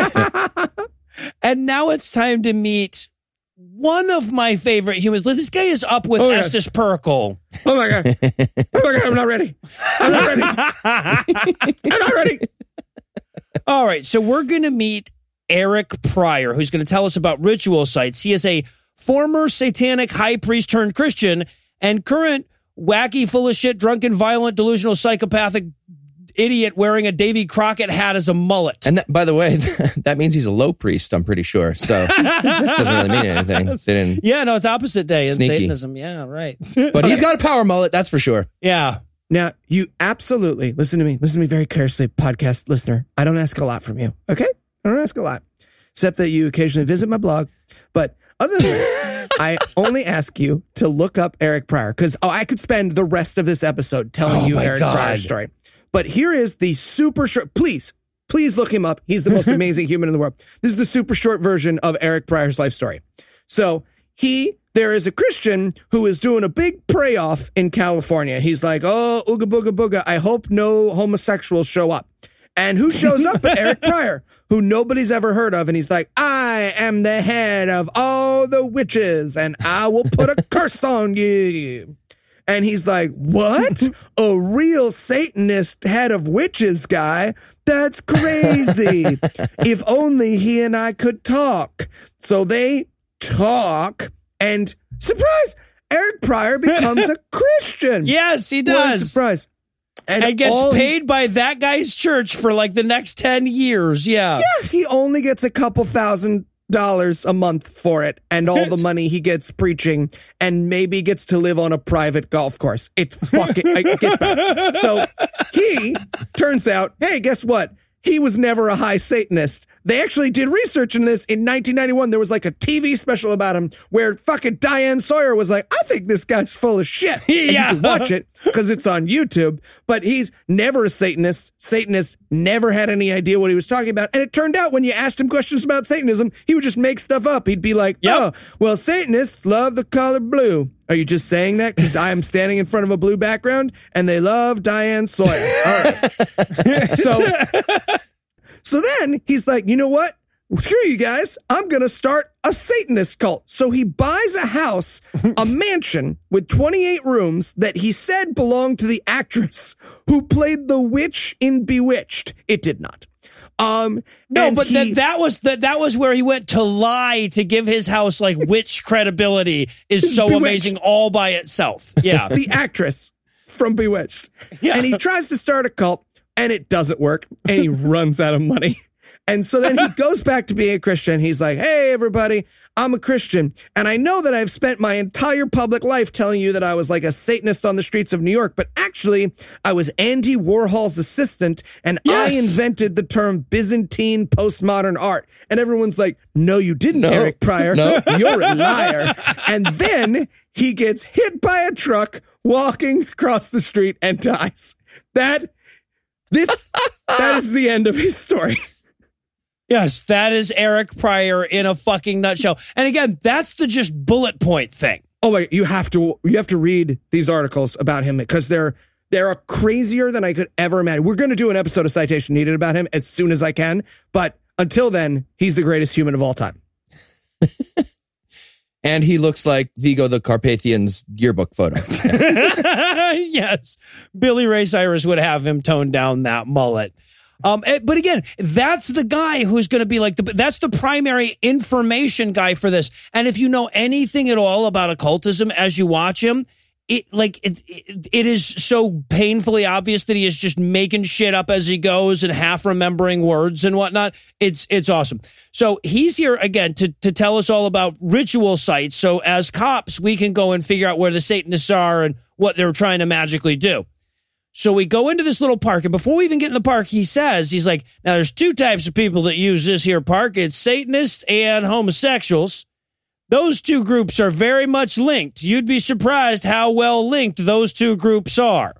and now it's time to meet one of my favorite humans. This guy is up with Oh, yeah. Estes Perkle. Oh my god! Oh my god! I'm not ready. I'm not ready. I'm not ready. All right, so we're going to meet Eric Pryor, who's going to tell us about ritual sites. He is a former satanic high priest turned Christian and current wacky, full of shit, drunken, violent, delusional, psychopathic idiot wearing a Davy Crockett hat as a mullet. And that, by the way, that means he's a low priest, I'm pretty sure. So doesn't really mean anything. They didn't, Yeah, no, it's opposite day in Sneaky. Satanism. Yeah, right. but he's got a power mullet, that's for sure. Yeah. Now, you absolutely listen to me. Listen to me very carefully, podcast listener. I don't ask a lot from you, okay? I don't ask a lot, except that you occasionally visit my blog. But other than that, I only ask you to look up Eric Pryor because oh, I could spend the rest of this episode telling Oh you my Eric God. Pryor's story. But here is the super short. Please, please look him up. He's the most amazing human in the world. This is the super short version of Eric Pryor's life story. So he, there is a Christian who is doing a big pray off in California. He's like, oh, ooga booga booga. I hope no homosexuals show up. And who shows up but Eric Pryor, who nobody's ever heard of. And he's like, I am the head of all the witches and I will put a curse on you. And he's like, what? A real Satanist head of witches guy? That's crazy. If only he and I could talk. So they talk and surprise, Eric Pryor becomes a Christian. Yes, he What a does. surprise. And, gets all he- paid by that guy's church for like the next ten years. Yeah. Yeah, he only gets a couple thousand dollars a month for it and all the money he gets preaching and maybe gets to live on a private golf course. It's fucking, it gets better. So he turns out, hey, guess what? He was never a high Satanist. They actually did research in this in nineteen ninety-one. There was like a T V special about him where fucking Diane Sawyer was like, I think this guy's full of shit. And Yeah. you can watch it because it's on YouTube, but he's never a Satanist. Satanist never had any idea what he was talking about. And it turned out when you asked him questions about Satanism, he would just make stuff up. He'd be like, Yep. oh, well, Satanists love the color blue. Are you just saying that because I am standing in front of a blue background and they love Diane Sawyer? All right. So, so then he's like, you know what? Screw you guys. I'm going to start a Satanist cult. So he buys a house, a mansion with twenty-eight rooms that he said belonged to the actress who played the witch in Bewitched. It did not. Um, No, and but he- that that was that that was where he went to lie to give his house like witch credibility is so Bewitched. amazing all by itself. Yeah. the actress from Bewitched. Yeah. And he tries to start a cult and it doesn't work and he runs out of money. And so then he goes back to being a Christian. He's like, hey, everybody, I'm a Christian. And I know that I've spent my entire public life telling you that I was like a Satanist on the streets of New York, but actually I was Andy Warhol's assistant and I Yes. invented the term Byzantine postmodern art. And everyone's like, no, you didn't, No. Eric Pryor. No. You're a liar. And then he gets hit by a truck walking across the street and dies. That, this, that is the end of his story. Yes, that is Eric Pryor in a fucking nutshell. And again, that's the just bullet point thing. Oh my, you have to, you have to read these articles about him because they're, They're crazier than I could ever imagine. We're going to do an episode of Citation Needed about him as soon as I can. But until then, he's the greatest human of all time. And he looks like Vigo the Carpathian's yearbook photo. Yeah. Yes. Billy Ray Cyrus would have him tone down that mullet. Um, but again, that's the guy who's going to be like, the, that's the primary information guy for this. And if you know anything at all about occultism as you watch him, it like it, it, it is so painfully obvious that he is just making shit up as he goes and half remembering words and whatnot. It's it's awesome. So he's here again to to tell us all about ritual sites. So as cops, we can go and figure out where the Satanists are and what they're trying to magically do. So we go into this little park, and before we even get in the park, he says, he's like, now there's two types of people that use this here park. It's Satanists and homosexuals. Those two groups are very much linked. You'd be surprised how well linked those two groups are.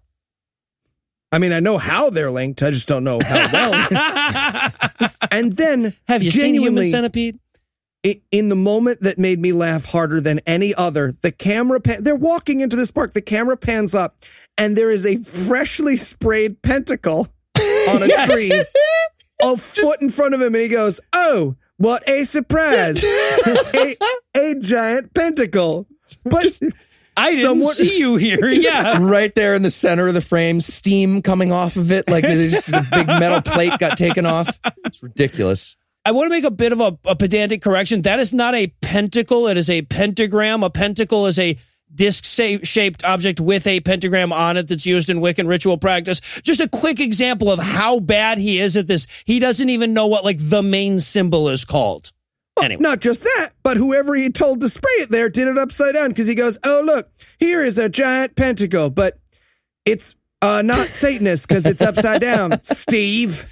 I mean, I know how they're linked. I just don't know how well. And then, have you seen Human Centipede? In the moment that made me laugh harder than any other, the camera pan, they're walking into this park. The camera pans up, and there is a freshly sprayed pentacle on a tree, a foot in front of him, and he goes, "Oh, what a surprise! a, a giant pentacle." But I didn't someone, see you here. Yeah, right there in the center of the frame, steam coming off of it, like just a big metal plate got taken off. It's ridiculous. I want to make a bit of a, a pedantic correction. That is not a pentacle. It is a pentagram. A pentacle is a disc-shaped object with a pentagram on it that's used in Wiccan ritual practice. Just a quick example of how bad he is at this. He doesn't even know what, like, the main symbol is called. Well, anyway. Not just that, but whoever he told to spray it there did it upside down because he goes, "Oh, look, here is a giant pentacle, but it's uh, not Satanist because it's upside down, Steve."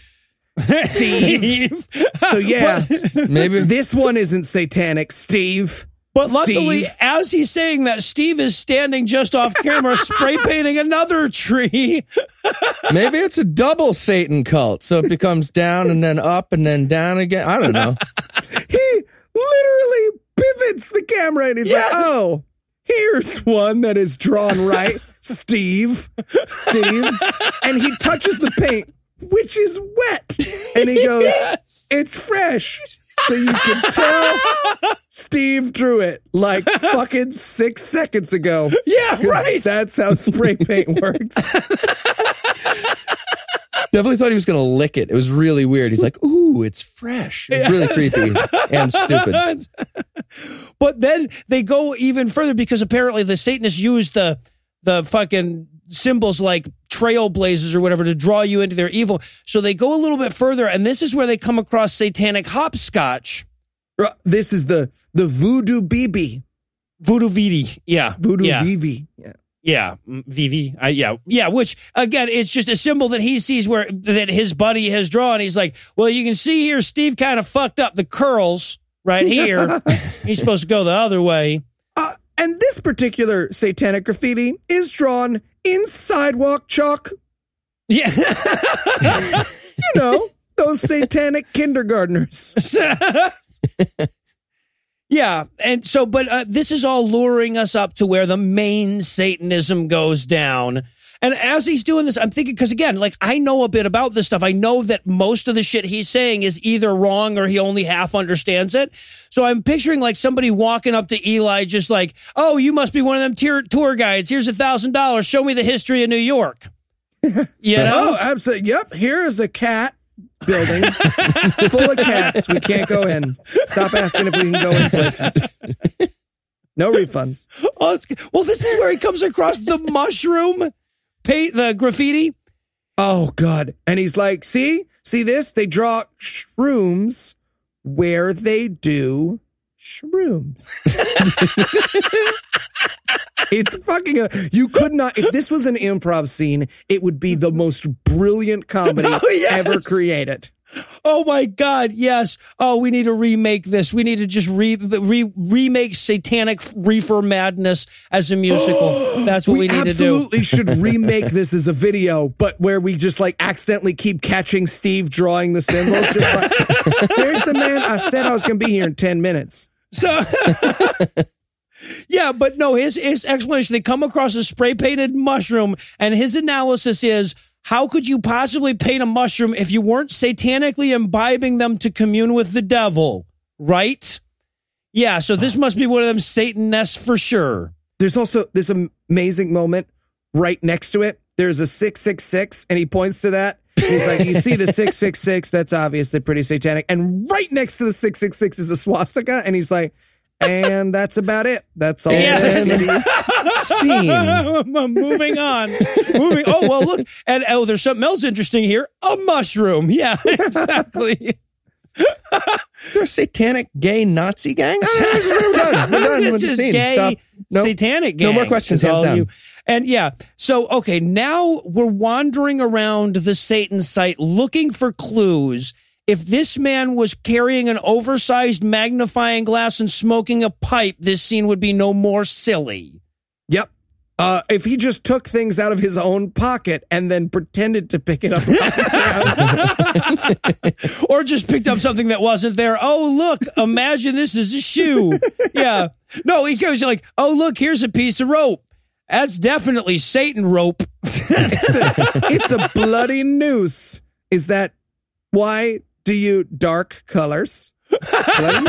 Steve. So yeah, maybe this one isn't satanic, Steve. But luckily, Steve. as he's saying that, Steve is standing just off camera, spray painting another tree. Maybe it's a double Satan cult, so it becomes down and then up and then down again. I don't know. He literally pivots the camera and he's Yes. like, "Oh, here's one that is drawn right, Steve, Steve," and he touches the paint, which is wet, and he goes, Yes. "It's fresh." So you can tell Steve drew it like fucking six seconds ago. Yeah, right. That's how spray paint works. Definitely thought he was going to lick it. It was really weird. He's like, "Ooh, it's fresh." It was really creepy and stupid. But then they go even further because apparently the Satanists use the the fucking symbols like trailblazers or whatever to draw you into their evil. So they go a little bit further, and this is where they come across satanic hopscotch. This is the the voodoo B B. Voodoo Vidi. Yeah. Voodoo yeah. V V. Yeah. Yeah, V V. I, yeah, yeah. Which again, it's just a symbol that he sees where that his buddy has drawn. He's like, "Well, you can see here, Steve kind of fucked up the curls right here. He's supposed to go the other way." Uh, and this particular satanic graffiti is drawn in sidewalk chalk. Yeah, you know, those satanic kindergartners. Yeah, and so, but uh, this is all luring us up to where the main Satanism goes down. And as he's doing this, I'm thinking, because again, like, I know a bit about this stuff. I know that most of the shit he's saying is either wrong or he only half understands it. So I'm picturing like somebody walking up to Eli just like, "Oh, you must be one of them tour, tour guides. Here's a thousand dollars. Show me the history of New York." You know? Oh, absolutely. Yep. Here is a cat building full of cats. We can't go in. Stop asking if we can go in places. No refunds. Oh, it's, well, this is where he comes across the mushroom paint, the graffiti. Oh, God. And he's like, see? See this? They draw shrooms where they do shrooms. It's fucking a, you could not, if this was an improv scene, it would be the most brilliant comedy Oh, yes. ever created. Oh my God, yes. Oh, we need to remake this. We need to just re, re remake Satanic Reefer Madness as a musical. That's what we, we need to do. absolutely should remake this as a video, but where we just like accidentally keep catching Steve drawing the symbols. Just like, seriously, man, I said I was going to be here in ten minutes. So, Yeah, but no, his, his explanation, they come across a spray painted mushroom, and his analysis is, how could you possibly paint a mushroom if you weren't satanically imbibing them to commune with the devil? Right? Yeah, so this must be one of them Satanists for sure. There's also this amazing moment right next to it. There's a six six six, and he points to that. He's like, you see the six six six, that's obviously pretty satanic. And right next to the six six six is a swastika, and he's like, and that's about it. That's all. Yeah, Scene. Moving on. Moving. Oh, well, look. And oh, there's something else interesting here. A mushroom. Yeah, exactly. They're a satanic gay Nazi gang? Oh, we're done. We're done It's with the just scene. gay Stop. Nope. satanic gang. No more questions. is Hands all down. you- And yeah, so, okay, now we're wandering around the Satan site looking for clues. If this man was carrying an oversized magnifying glass and smoking a pipe, this scene would be no more silly. Yep. Uh, if he just took things out of his own pocket and then pretended to pick it up off the ground. Or just picked up something that wasn't there. Oh, look, imagine this is a shoe. Yeah. No, he goes like, oh, look, here's a piece of rope. That's definitely Satan rope. It's a bloody noose. Is that why do you dark colors? Bloody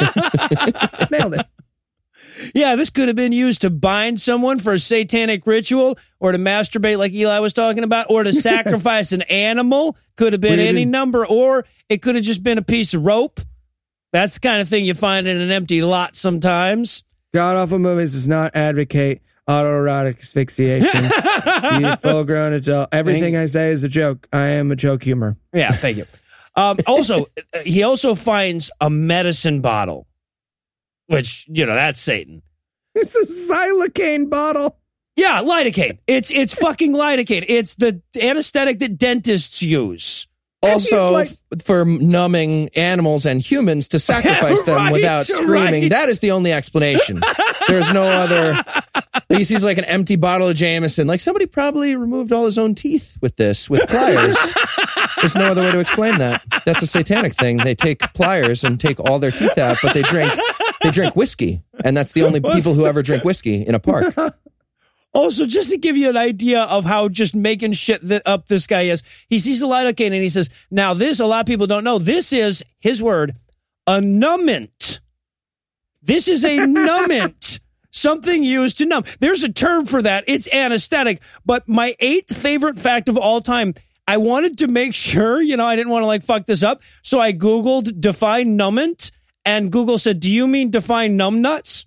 noose. Nailed it. Yeah, this could have been used to bind someone for a satanic ritual, or to masturbate like Eli was talking about, or to sacrifice an animal. Could have been Really? any number, or it could have just been a piece of rope. That's the kind of thing you find in an empty lot sometimes. God Awful Movies does not advocate autoerotic asphyxiation. You full-grown adult. Everything I say is a joke. I am a joke humor. Yeah, thank you. Um, also, he also finds a medicine bottle, which, you know, that's Satan. It's a xylocaine bottle. Yeah, lidocaine. It's it's fucking lidocaine. It's the anesthetic that dentists use. Also, like- f- for numbing animals and humans to sacrifice them Right, without screaming. right. That is the only explanation. There's no other. He sees like an empty bottle of Jameson. Like somebody probably removed all his own teeth with this, with pliers. There's no other way to explain that. That's a satanic thing. They take pliers and take all their teeth out, but they drink they drink whiskey, and that's the only people who ever drink whiskey in a park. Also, just to give you an idea of how just making shit th- up this guy is, he sees a lidocaine and he says, now this, a lot of people don't know, this is, his word, a numbant. This is a numbant. Something used to numb. There's a term for that. It's anesthetic. But my eighth favorite fact of all time, I wanted to make sure, you know, I didn't want to like fuck this up. So I Googled define numbant, and Google said, do you mean define numbnuts?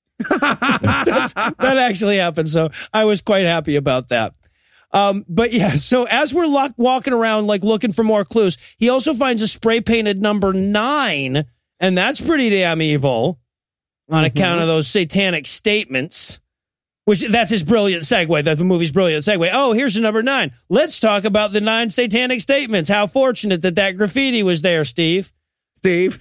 That's, that actually happened. So I was quite happy about that. Um, but yeah, so as we're lock, walking around, like looking for more clues, he also finds a spray painted number nine, and that's pretty damn evil on Mm-hmm. account of those satanic statements, which that's his brilliant segue. That's the movie's brilliant segue. Oh, here's the number nine. Let's talk about the nine satanic statements. How fortunate that that graffiti was there, Steve. Steve.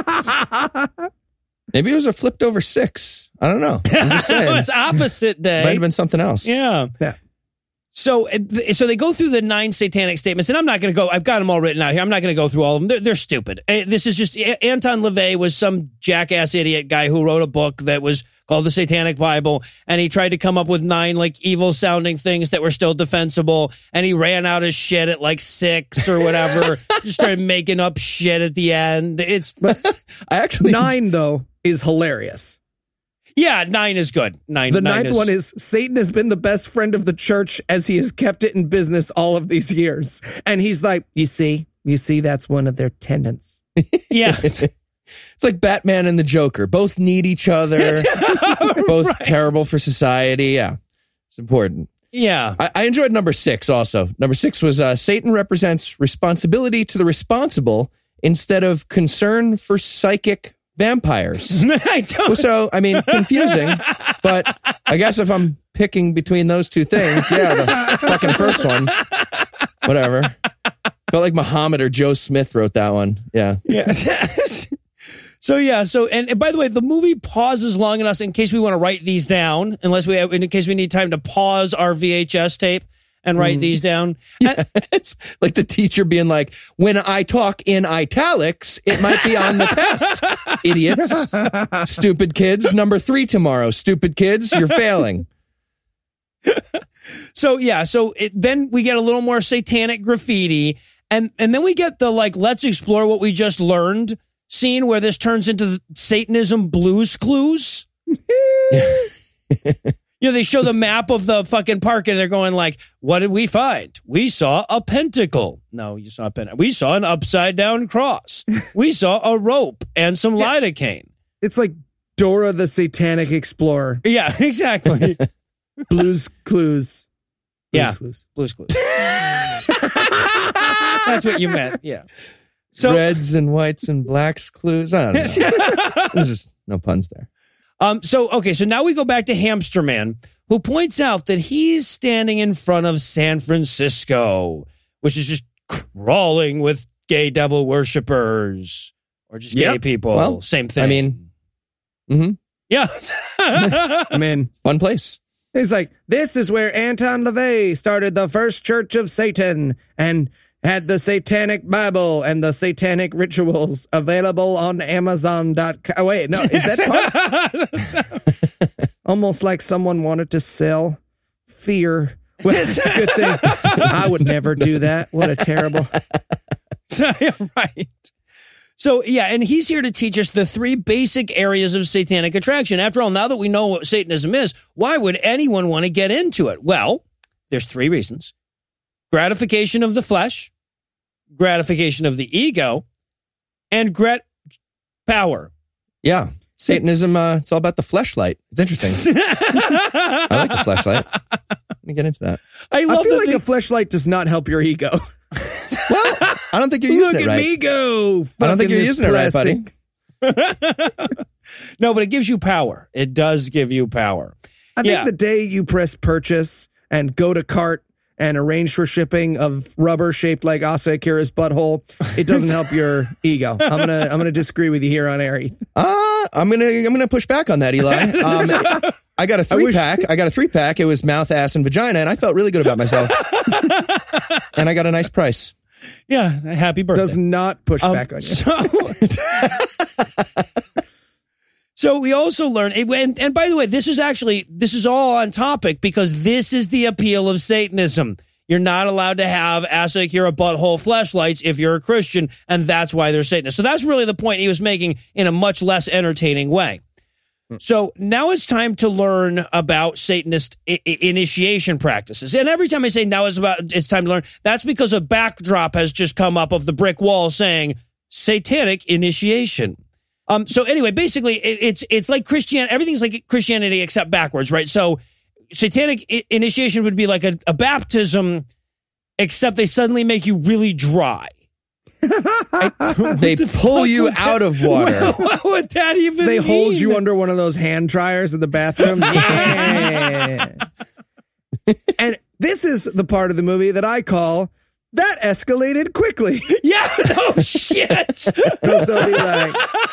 Maybe it was a flipped over six. I don't know. I'm just saying. It was opposite day. Might have been something else. Yeah. Yeah. So, so they go through the nine satanic statements, and I'm not going to go. I've got them all written out here. I'm not going to go through all of them. They're, they're stupid. Uh, This is just Anton LaVey was some jackass idiot guy who wrote a book that was called the Satanic Bible, and he tried to come up with nine like evil sounding things that were still defensible, and he ran out of shit at like six or whatever. Just started making up shit at the end. It's I actually Nine, though, is hilarious. yeah, nine is good. Nine. The nine ninth one is Satan has been the best friend of the church as he has kept it in business all of these years. And he's like, you see, you see, that's one of their tenets. yeah. It's like Batman and the Joker. Both need each other. Both Right. terrible for society. Yeah, it's important. Yeah. I, I enjoyed number six also. Number six was uh, Satan represents responsibility to the responsible instead of concern for psychic vampires. I don't. So, I mean, confusing, but I guess if I'm picking between those two things, yeah, the fucking first one, whatever. Felt like Muhammad or Joe Smith wrote that one. Yeah. Yeah. So yeah, so and, and by the way, the movie pauses long enough in case we want to write these down, unless we have, in case we need time to pause our V H S tape and write mm. these down. Yeah, it's like the teacher being like, when I talk in italics, it might be on the test. Idiots. Stupid kids. Number three tomorrow. Stupid kids, you're failing. So, yeah, so it, then we get a little more satanic graffiti. And, and then we get the, like, let's explore what we just learned scene where this turns into the Satanism Blues Clues. You know, they show the map of the fucking park and they're going like, what did we find? We saw a pentacle. No, you saw a pentacle. We saw an upside down cross. We saw a rope and some yeah. lidocaine. It's like Dora the Satanic Explorer. Yeah, exactly. Blues Clues. Blues yeah, Clues. Blues Clues. That's what you meant, yeah. So, Reds and whites and blacks clues. I don't know. There's just no puns there. Um, so, okay, so now we go back to Hamster Man, who points out that he's standing in front of San Francisco, which is just crawling with gay devil worshippers or just yep. gay people. Well, same thing. I mean, mm-hmm. yeah. I mean, fun place. He's like, this is where Anton LaVey started the first Church of Satan and had the Satanic Bible and the Satanic Rituals available on Amazon dot com. Oh, wait, no, is that part? Almost like someone wanted to sell fear. Well, that's a good thing. I would never do that. What a terrible. Right. So, yeah, and he's here to teach us the three basic areas of satanic attraction. After all, now that we know what Satanism is, why would anyone want to get into it? Well, there's three reasons. Gratification of the flesh, gratification of the ego, and grat power. Yeah. Satanism, uh, it's all about the fleshlight. It's interesting. I like the fleshlight. Let me get into that. I, love I feel like they... a fleshlight does not help your ego. Well, I don't think you're using Look it right. Look at me go. I don't think you're using plastic. it right, buddy. No, but it gives you power. It does give you power. I yeah. think the day you press purchase and go to cart and arrange for shipping of rubber shaped like Asa Akira's butthole, it doesn't help your ego. I'm gonna I'm gonna disagree with you here on air. Uh, I'm gonna I'm gonna push back on that, Eli. Um, I got a three I wish- pack. I got a three pack. It was mouth, ass, and vagina, and I felt really good about myself. And I got a nice price. Yeah, happy birthday. Does not push um, back on you. So, so we also learn, and, and by the way, this is actually, this is all on topic because this is the appeal of Satanism. You're not allowed to have Asa Akira butthole fleshlights if you're a Christian, and that's why they're Satanists. So that's really the point he was making in a much less entertaining way. So now it's time to learn about Satanist I- I- initiation practices. And every time I say now it's about it's time to learn, that's because a backdrop has just come up of the brick wall saying satanic initiation. Um. So anyway, basically, it, it's it's like Christianity. Everything's like Christianity except backwards, right? So satanic I- initiation would be like a, a baptism, except they suddenly make you really dry. I, they the pull you out of water. What, what would that even They mean? hold you under one of those hand dryers in the bathroom. Yeah. And this is the part of the movie that I call that escalated quickly. Yeah, no shit. Because they'll be like,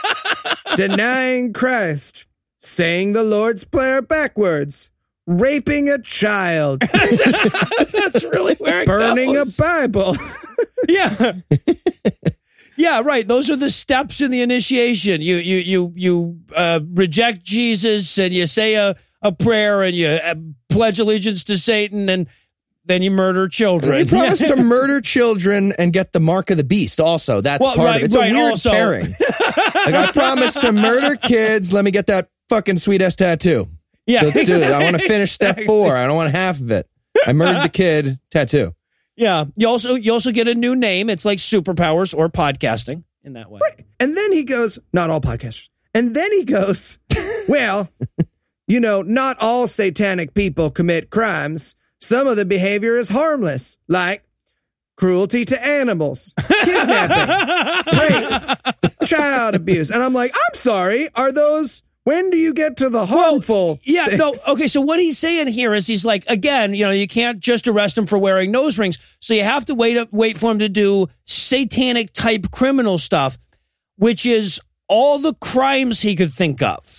denying Christ, saying the Lord's Prayer backwards, raping a child. That's really where it burning goes. a Bible. Yeah. Yeah, right. Those are the steps in the initiation. You you you you uh, reject Jesus and you say a, a prayer and you uh, pledge allegiance to Satan and then you murder children. You promise to murder children and get the mark of the beast also. That's well, part right, of it. It's right, a weird also. pairing. Like, I promise to murder kids. Let me get that fucking sweet-ass tattoo. Yeah, Let's exactly. do it. I want to finish step four. I don't want half of it. I murdered the kid. Tattoo. Yeah. You also you also get a new name. It's like superpowers or podcasting in that way. Right. And then he goes, not all podcasters. And then he goes, well, you know, not all satanic people commit crimes. Some of the behavior is harmless, like cruelty to animals, kidnapping, rape, child abuse. And I'm like, I'm sorry. Are those... When do you get to the harmful? Well, yeah, things? no. Okay, so what he's saying here is he's like, again, you know, you can't just arrest him for wearing nose rings. So you have to wait up, wait for him to do satanic type criminal stuff, which is all the crimes he could think of.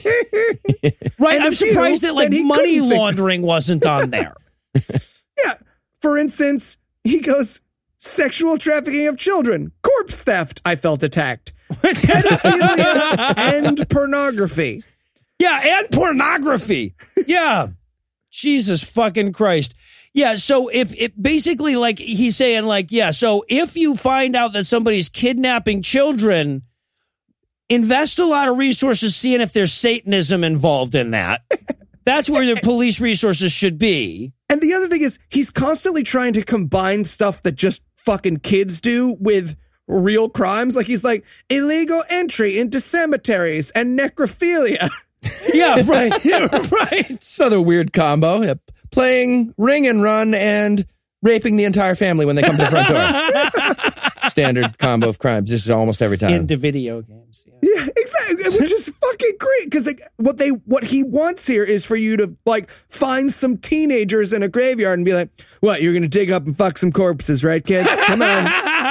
Right? And I'm surprised that like that money laundering wasn't on there. Yeah. for instance, he goes, sexual trafficking of children, corpse theft, I felt attacked, pedophilia, and pornography. Yeah, and pornography. Yeah. Jesus fucking Christ. Yeah, so if it basically, like, he's saying, like, yeah, so if you find out that somebody's kidnapping children, invest a lot of resources seeing if there's Satanism involved in that. That's where the police resources should be. And the other thing is, he's constantly trying to combine stuff that just fucking kids do with real crimes. Like, he's like, illegal entry into cemeteries and necrophilia. Yeah, right. Yeah, right. It's another weird combo. Yep. Playing Ring and Run and raping the entire family when they come to the front door. Standard combo of crimes. This is almost every time. Into video games. Yeah, yeah exactly. Which is fucking great. Because like, what they what he wants here is for you to like find some teenagers in a graveyard and be like, what, you're going to dig up and fuck some corpses, right, kids? Come on.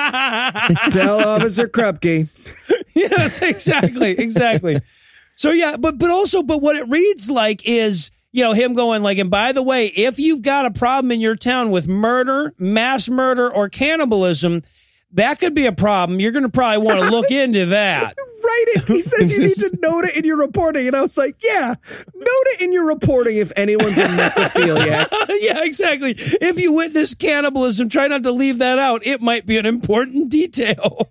Tell Officer Krupke. Yes, exactly. Exactly. So, yeah, but but also, but what it reads like is, you know, him going like, and by the way, if you've got a problem in your town with murder, mass murder, or cannibalism, that could be a problem. You're going to probably want to look into that. Write it. He says you need to note it in your reporting. And I was like, yeah, note it in your reporting if anyone's a necrophiliac. Yeah, exactly. If you witness cannibalism, try not to leave that out. It might be an important detail.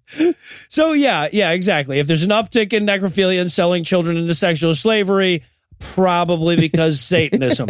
So, yeah, yeah, exactly. If there's an uptick in necrophilia and selling children into sexual slavery, probably because Satanism.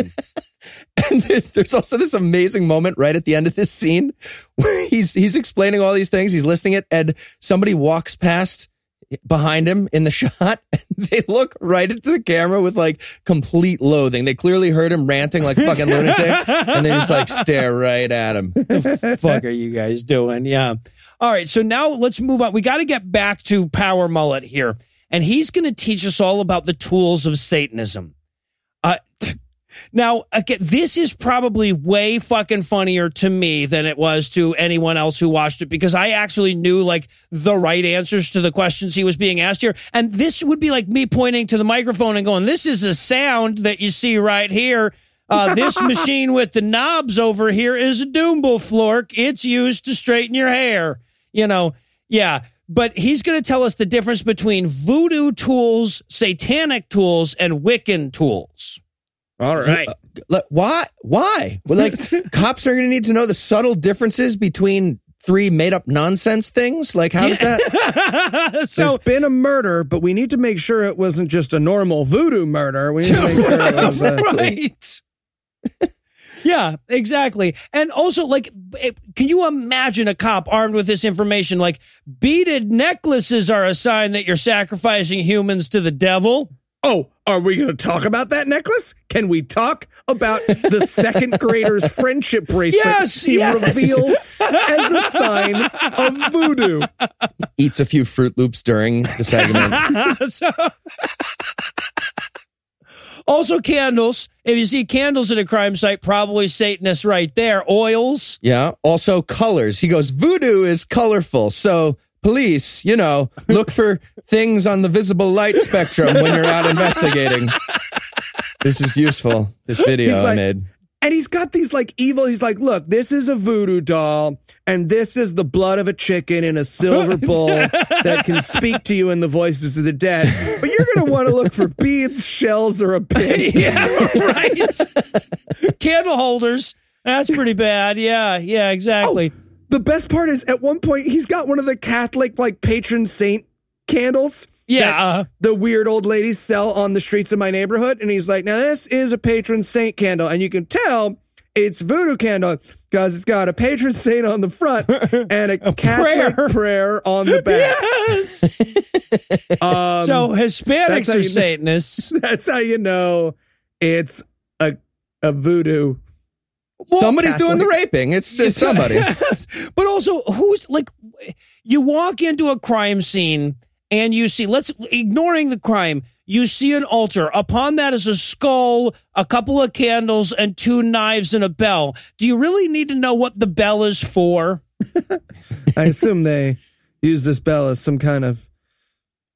And there's also this amazing moment right at the end of this scene where he's he's explaining all these things, he's listing it, and somebody walks past behind him in the shot, and they look right into the camera with like complete loathing. They clearly heard him ranting like a fucking lunatic, and they just like stare right at him. The fuck are you guys doing? Yeah. All right, so now let's move on. We got to get back to Power Mullet here, and he's going to teach us all about the tools of Satanism. Uh, now, again, this is probably way fucking funnier to me than it was to anyone else who watched it, because I actually knew like the right answers to the questions he was being asked here. And this would be like me pointing to the microphone and going, this is a sound that you see right here. Uh, this machine with the knobs over here is a Doomble Flork. It's used to straighten your hair. You know, yeah. But he's going to tell us the difference between voodoo tools, satanic tools, and Wiccan tools. All right. Uh, why? Why? Well, like, cops are going to need to know the subtle differences between three made-up nonsense things? Like, how does that? So, there's been a murder, but we need to make sure it wasn't just a normal voodoo murder. We need to make sure it was a... Right. Yeah, exactly. And also, like, can you imagine a cop armed with this information? Like, beaded necklaces are a sign that you're sacrificing humans to the devil. Oh, are we going to talk about that necklace? Can we talk about the second grader's friendship bracelet yes, he yes. reveals as a sign of voodoo? Eats a few Fruit Loops during the segment. so, also, candles. If you see candles at a crime site, probably Satanists right there. Oils. Yeah. Also, colors. He goes, voodoo is colorful. So, police, you know, look for things on the visible light spectrum when you're out investigating. This is useful. This video like, I made. And he's got these like evil, he's like, look, this is a voodoo doll, and this is the blood of a chicken in a silver bowl that can speak to you in the voices of the dead. But you're going to want to look for beads, shells, or a pin. Yeah, right. Candle holders. That's pretty bad. Yeah, yeah, exactly. Oh, the best part is at one point, he's got one of the Catholic like patron saint candles. Yeah, uh, the weird old ladies sell on the streets of my neighborhood. And he's like, now this is a patron saint candle. And you can tell it's voodoo candle because it's got a patron saint on the front and a, a Catholic prayer. prayer on the back. Yes. um, so Hispanics are Satanists. Know, that's how you know it's a, a voodoo. Well, Somebody's Catholic. doing the raping. It's just somebody. But also, who's like, you walk into a crime scene and you see, let's, ignoring the crime, you see an altar. Upon that is a skull, a couple of candles, and two knives and a bell. Do you really need to know what the bell is for? I assume they use this bell as some kind of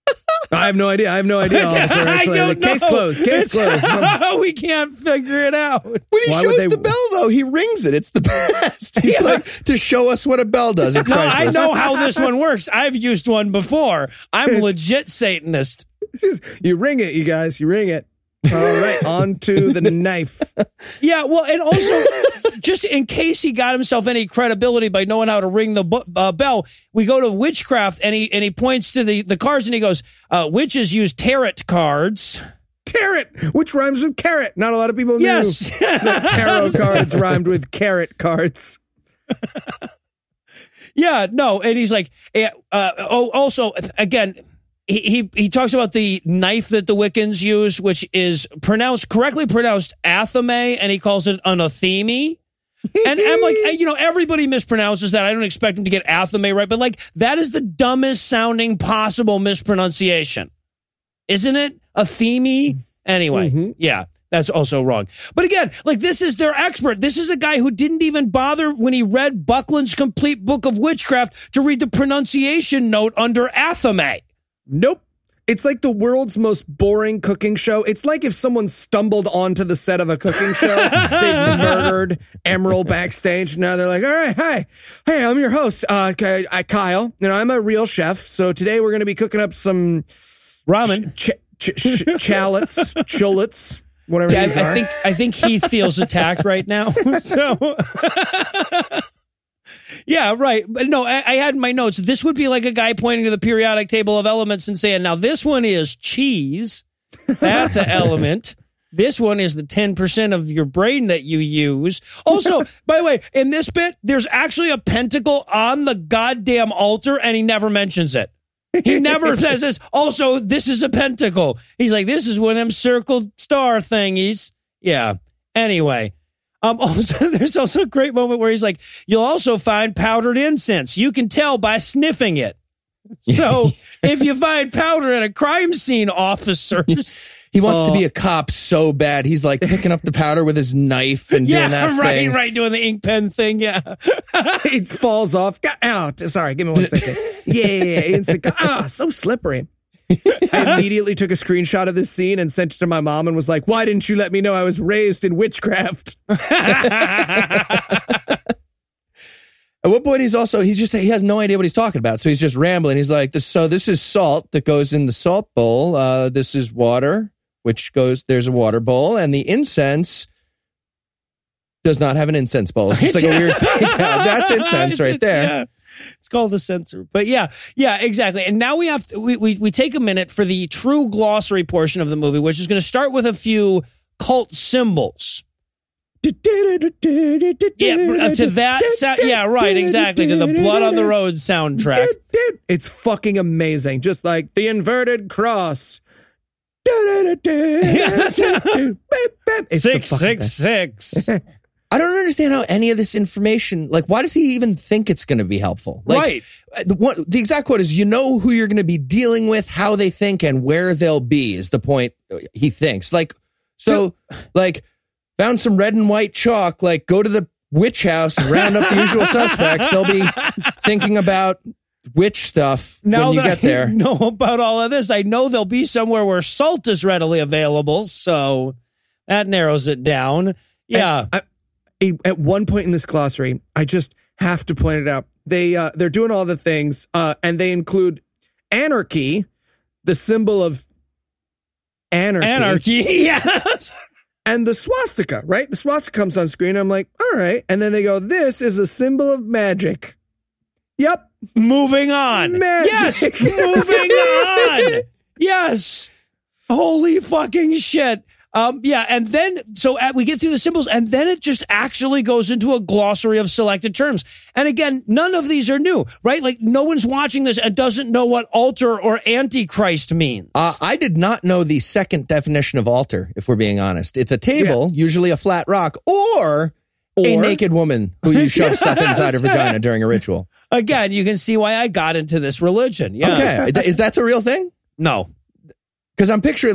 I have no idea. I have no idea, officer. I Actually, don't case know. closed. Case closed. We can't figure it out. When he Why would shows they- the bell, though, he rings it. It's the best. He's Yeah. like, to show us what a bell does. It's No, I priceless. know how this one works. I've used one before. I'm legit Satanist. You ring it, you guys. You ring it. All right, on to the knife. Yeah, well, and also, just in case he got himself any credibility by knowing how to ring the bu- uh, bell, we go to witchcraft, and he and he points to the, the cards, and he goes, uh, witches use tarot cards. Tarot, which rhymes with carrot. Not a lot of people knew Yes. that tarot cards rhymed with carrot cards. Yeah, no, and he's like, eh, uh, oh, also, again, he, he he talks about the knife that the Wiccans use, which is pronounced, correctly pronounced athame, and he calls it an atheme. And I'm like, you know, everybody mispronounces that. I don't expect him to get athame right, but like, that is the dumbest sounding possible mispronunciation. Isn't it? Atheme? Anyway, Mm-hmm. yeah. That's also wrong. But again, like, this is their expert. This is a guy who didn't even bother when he read Buckland's complete book of witchcraft to read the pronunciation note under athame. Nope. It's like the world's most boring cooking show. It's like if someone stumbled onto the set of a cooking show, they murdered Emerald backstage. Now they're like, all right, hi. Hey, I'm your host, uh, K- I, Kyle. You know, I'm a real chef. So today we're going to be cooking up some Ramen. ch- ch- ch- challets, chulets, whatever Yeah, these I, are. I think I think Heath feels attacked right now. So, yeah, right. But no, I, I had in my notes, this would be like a guy pointing to the periodic table of elements and saying, now this one is cheese. That's an element. This one is the ten percent of your brain that you use. Also, by the way, in this bit, there's actually a pentacle on the goddamn altar, and he never mentions it. He never says this. Also, this is a pentacle. He's like, this is one of them circled star thingies. Yeah. Anyway. Um, also, there's also a great moment where he's like, you'll also find powdered incense. You can tell by sniffing it. So if you find powder at a crime scene, officers. He wants Oh. to be a cop so bad. He's like picking up the powder with his knife and Yeah, doing that right, thing. right. Doing the ink pen thing. Yeah. It falls off. Got out. Sorry, give me one second. Yeah, it's like, ah, so slippery. I immediately took a screenshot of this scene and sent it to my mom and was like, why didn't you let me know I was raised in witchcraft? At what point he's also, he's just, he has no idea what he's talking about. So he's just rambling. He's like, this, so this is salt that goes in the salt bowl. Uh, this is water, which goes, there's a water bowl, and the incense does not have an incense bowl. It's just like a weird, yeah, that's incense It's- right it's- there. yeah. It's called the censor. But yeah, yeah, exactly. And now we have to, we, we, we take a minute for the true glossary portion of the movie, which is going to start with a few cult symbols. Yeah, to that sound, yeah, right, exactly, to the Blood on the Road soundtrack. It's fucking amazing. Just like the inverted cross. It's the Six, fucking six, best. six. I don't understand how any of this information, like, why does he even think it's going to be helpful? Like, Right. uh, The, one, the exact quote is, you know who you're going to be dealing with, how they think, and where they'll be is the point he thinks. Like, so, like, found some red and white chalk, like, go to the witch house and round up the usual suspects. They'll be thinking about witch stuff Now when you that get there. I know about all of this, I know there'll be somewhere where salt is readily available, so that narrows it down. Yeah. I, I, at one point in this glossary, I just have to point it out. They uh, they're doing all the things, uh, and they include anarchy, the symbol of anarchy, Anarchy, yes. and the swastika. Right, the swastika comes on screen. I'm like, all right, and then they go, "This is a symbol of magic." Yep, Moving on. Magic. Yes. Moving on. Yes. Holy fucking shit. Um, yeah, and then, so at, we get through the symbols, and then it just actually goes into a glossary of selected terms. And again, none of these are new, right? Like, no one's watching this and doesn't know what altar or antichrist means. Uh, I did not know the second definition of altar, if we're being honest. It's a table, usually a flat rock, or, a Or- naked woman who you shove stuff inside her vagina during a ritual. Again, you can see why I got into this religion. Yeah. Okay. Is that a real thing? No. Because I'm picturing, like,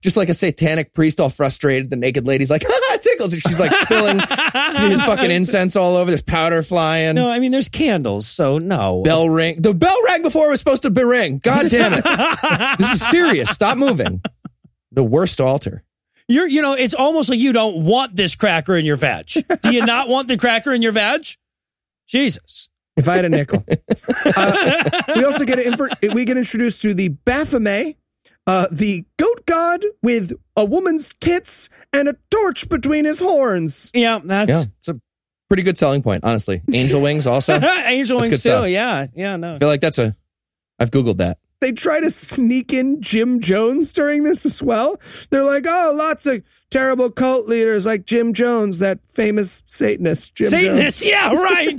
just like a satanic priest all frustrated. The naked lady's like, ah, it tickles. And she's like spilling his fucking incense all over. There's powder flying. No, I mean, there's candles, so no. Bell ring. The bell rang before it was supposed to be ring. God damn it. This is serious. Stop moving. The worst altar. You're, you know, it's almost like you don't want this cracker in your vag. Do you not want the cracker in your vag? Jesus. If I had a nickel. uh, we also get infor- we get introduced to the Baphomet, uh, the goat god with a woman's tits and a torch between his horns. Yeah, that's yeah, it's a pretty good selling point, honestly. Angel wings also. Angel that's wings too. Stuff. Yeah, yeah, no. I feel like that's a. I've Googled that. They try to sneak in Jim Jones during this as well. They're like, oh, lots of terrible cult leaders like Jim Jones, that famous Satanist. Jim Satanist, Jones. yeah, right.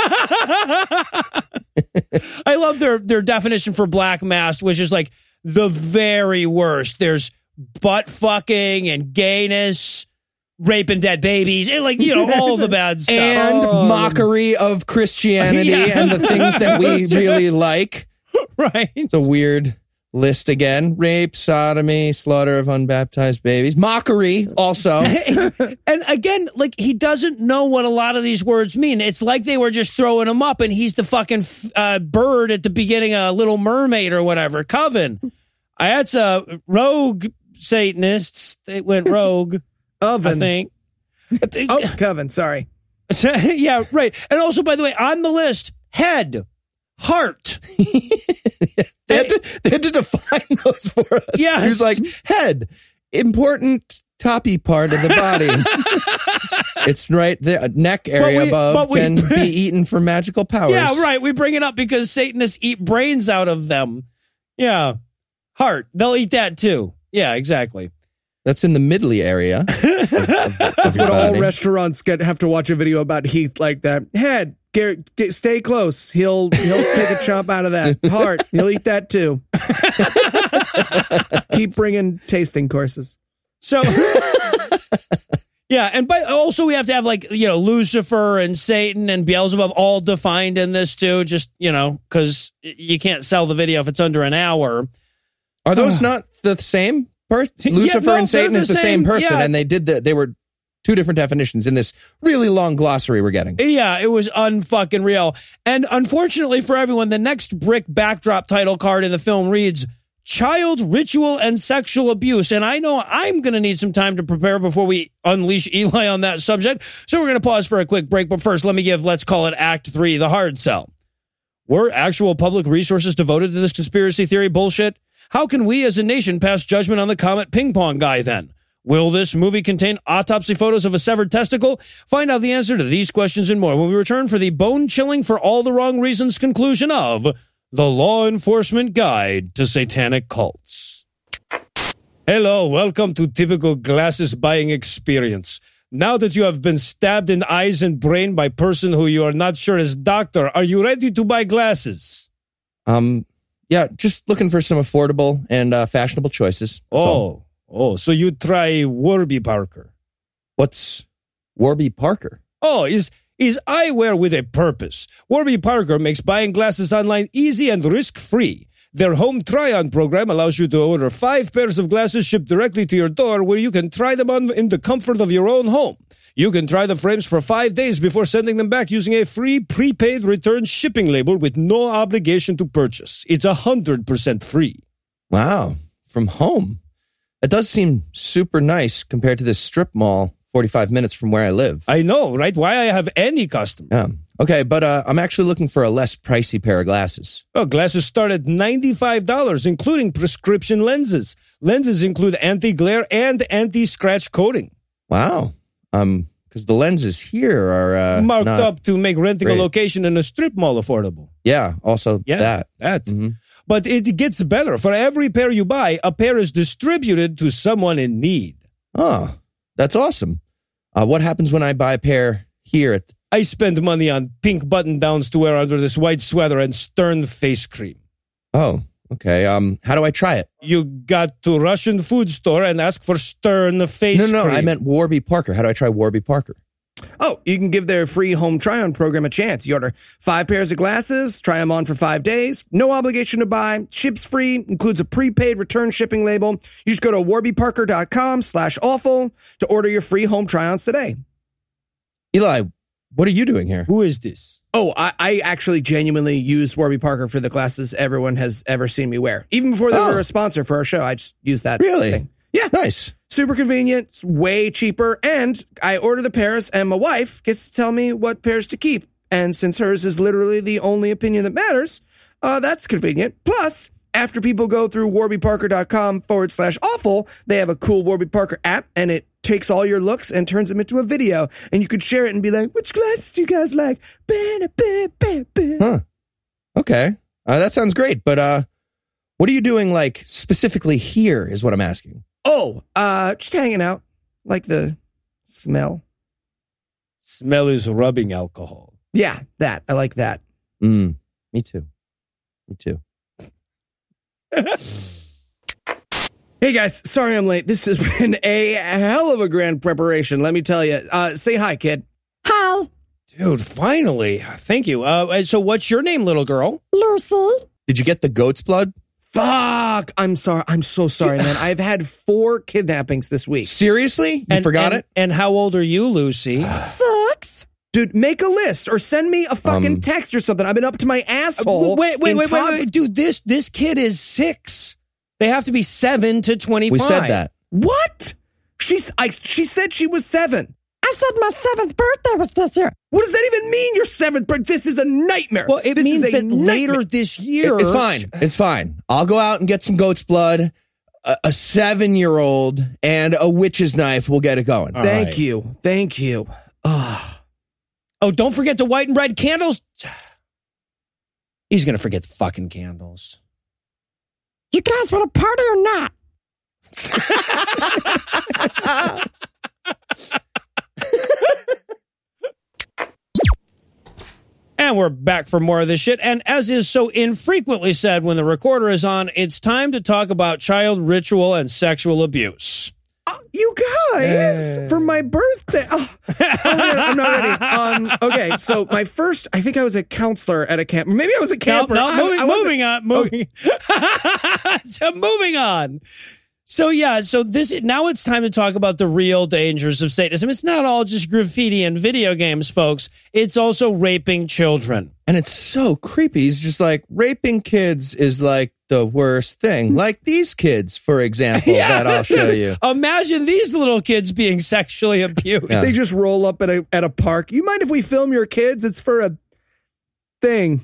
I love their their definition for black mass, which is like the very worst. There's butt fucking and gayness, raping dead babies, and like, you know, all the bad stuff. And oh. mockery of Christianity Yeah. and the things that we really like. Right. It's a weird list again. Rape, sodomy, slaughter of unbaptized babies. Mockery also. And again, like, he doesn't know what a lot of these words mean. It's like they were just throwing him up and he's the fucking uh, bird at the beginning of Little Mermaid or whatever. Coven. I had some rogue Satanists. They went rogue. Oven. I think. I think. Oh, Coven, sorry. Yeah, right. And also, by the way, on the list, head. Heart. they, had to, they had to define those for us. Yes. He was like, head, important toppy part of the body. It's right there. Neck area we, above we, can be eaten for magical powers. Yeah, right. We bring it up because Satanists eat brains out of them. Yeah. Heart. They'll eat that too. Yeah, exactly. That's in the middly area. Of, of, of That's your what all body. restaurants get have to watch a video about Heath like that. Head, get, get, stay close. He'll he'll take a chomp out of that. Heart, he'll eat that too. Keep bringing tasting courses. So, yeah, and by also we have to have like, you know, Lucifer and Satan and Beelzebub all defined in this too. Just, you know, because you can't sell the video if it's under an hour. Are those not the same person? Lucifer Yeah, no, and Satan they're is the the same, same, person, yeah. and they did the, they were two different definitions in this really long glossary we're getting. Yeah, it was unfucking real. And unfortunately for everyone, the next brick backdrop title card in the film reads Child Ritual and Sexual Abuse. And I know I'm going to need some time to prepare before we unleash Eli on that subject. So we're going to pause for a quick break. But first, let me give, let's call it Act Three, the hard sell. Were actual public resources devoted to this conspiracy theory bullshit? How can we as a nation pass judgment on the Comet Ping Pong guy then? Will this movie contain autopsy photos of a severed testicle? Find out the answer to these questions and more when we return for the bone-chilling for all the wrong reasons conclusion of The Law Enforcement Guide to Satanic Cults. Hello, welcome to Typical Glasses Buying Experience. Now that you have been stabbed in eyes and brain by person who you are not sure is doctor, are you ready to buy glasses? Um, yeah, just looking for some affordable and uh, fashionable choices. That's all. Oh, oh, so you try Warby Parker. What's Warby Parker? Oh, is is eyewear with a purpose. Warby Parker makes buying glasses online easy and risk-free. Their home try-on program allows you to order five pairs of glasses shipped directly to your door where you can try them on in the comfort of your own home. You can try the frames for five days before sending them back using a free prepaid return shipping label with no obligation to purchase. It's one hundred percent free. Wow, from home. It does seem super nice compared to this strip mall forty-five minutes from where I live. I know, right? Why I have any customer? Yeah. Okay, but uh, I'm actually looking for a less pricey pair of glasses. Well, glasses start at ninety-five dollars, including prescription lenses. Lenses include anti-glare and anti-scratch coating. Wow. Um, because the lenses here are uh, Marked not up to make renting great. a location in a strip mall affordable. Yeah, also Yeah, that. that. Mm-hmm. But it gets better. For every pair you buy, a pair is distributed to someone in need. Oh, that's awesome. Uh, what happens when I buy a pair here at the I spend money on pink button-downs to wear under this white sweater and Stern face cream. Oh, okay. Um, how do I try it? You got to Russian food store and ask for Stern face No, no, cream. I meant Warby Parker. How do I try Warby Parker? Oh, you can give their free home try-on program a chance. You order five pairs of glasses, try them on for five days, no obligation to buy, ships free, includes a prepaid return shipping label. You just go to warbyparker.com slash awful to order your free home try-ons today. Eli, what are you doing here? Who is this? Oh, I, I actually genuinely use Warby Parker for the glasses everyone has ever seen me wear. Even before they Oh. were a sponsor for our show, I just use that Really? thing. Yeah. Nice. Super convenient, it's way cheaper, and I order the pairs, and my wife gets to tell me what pairs to keep. And since hers is literally the only opinion that matters, uh, that's convenient. Plus, after people go through warbyparker.com forward slash awful, they have a cool Warby Parker app, and it takes all your looks and turns them into a video. And you could share it and be like, which glasses do you guys like? Huh. Okay. Uh, that sounds great. But uh, what are you doing, like, specifically here is what I'm asking. Oh, uh, just hanging out. Like the smell. Smell is rubbing alcohol. Yeah, that. I like that. Mm, me too. Me too. Hey guys, sorry I'm late. This has been a hell of a grand preparation, let me tell you. Uh, say hi, kid. Hi, Dude, finally. Thank you. Uh, so what's your name, little girl? Lucy. Did you get the goat's blood? Fuck! I'm sorry. I'm so sorry, man. I've had four kidnappings this week. Seriously? You and, forgot and, it? And how old are you, Lucy? Six. Dude, make a list or send me a fucking Um, text or something. I've been up to my asshole. wait, wait, in wait, wait, top- wait, dude. This this kid is six. They have to be seven to twenty-five. We said that. What? She's, I, she said she was seven. I said my seventh birthday was this year. What does that even mean, your seventh birthday? This is a nightmare. Well, it this means is a that later nightmare. this year. It's fine. It's fine. I'll go out and get some goat's blood, a, a seven-year-old, and a witch's knife. We'll get it going. All Thank right. you. Thank you. Ugh. Oh, don't forget the white and red candles. He's going to forget the fucking candles. You guys want to party or not? And we're back for more of this shit. And as is so infrequently said when the recorder is on, it's time to talk about child ritual and sexual abuse. Oh, you guys, for my birthday. Oh, I'm not ready. Um, okay, so my first, I think I was a counselor at a camp. Maybe I was a No, camper. no, I- moving, I wasn't- moving on, moving. so moving on. So yeah, so this now it's time to talk about the real dangers of Satanism. It's not all just graffiti and video games, folks. It's also raping children. And it's so creepy. He's just like, raping kids is like the worst thing. Like these kids, for example, that I'll show you. Imagine these little kids being sexually abused. Yeah. They just roll up at a at a park. You mind if we film your kids? It's for a thing.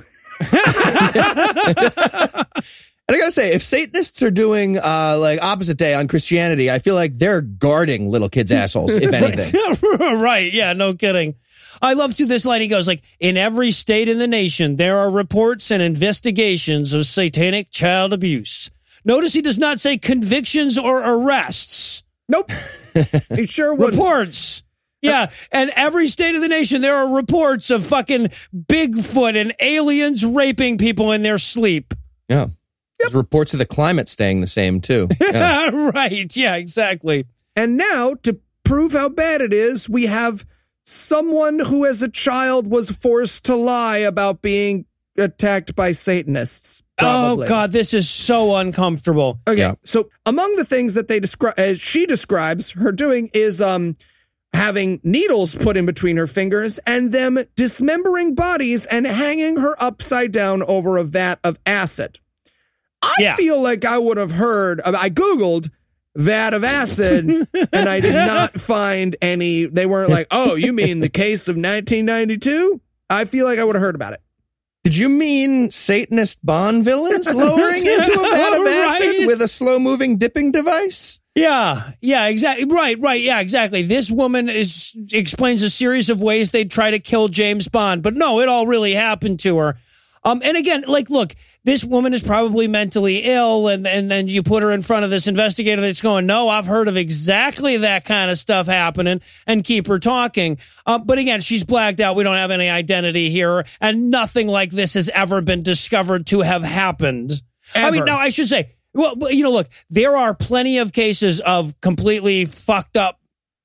And I gotta say, if Satanists are doing uh, like opposite day on Christianity, I feel like they're guarding little kids' assholes, if anything. Right, yeah, no kidding. I love to this line. He goes like, in every state in the nation, there are reports and investigations of satanic child abuse. Notice he does not say convictions or arrests. Nope. He sure would. Reports. Yeah, and every state of the nation, there are reports of fucking Bigfoot and aliens raping people in their sleep. Yeah. There's reports of the climate staying the same, too. Yeah. Right, yeah, exactly. And now, to prove how bad it is, we have someone who as a child was forced to lie about being attacked by Satanists. Probably. Oh, God, this is so uncomfortable. Okay, Yeah. so among the things that they describe, as she describes her doing, is um having needles put in between her fingers and them dismembering bodies and hanging her upside down over a vat of acid. I Yeah. feel like I would have heard. I Googled vat of acid, and I did not find any. They weren't like, "Oh, you mean the case of nineteen ninety-two?" I feel like I would have heard about it. Did you mean Satanist Bond villains lowering into a vat of acid Right. with a slow-moving dipping device? Yeah, yeah, exactly. Right, right. Yeah, exactly. This woman is explains a series of ways they'd try to kill James Bond, but no, it all really happened to her. Um, and again, like, look, this woman is probably mentally ill, and, and then you put her in front of this investigator that's going, no, I've heard of exactly that kind of stuff happening, and keep her talking. Uh, but again, she's blacked out. We don't have any identity here, and nothing like this has ever been discovered to have happened. I mean, Ever. now I should say, well, you know, look, there are plenty of cases of completely fucked up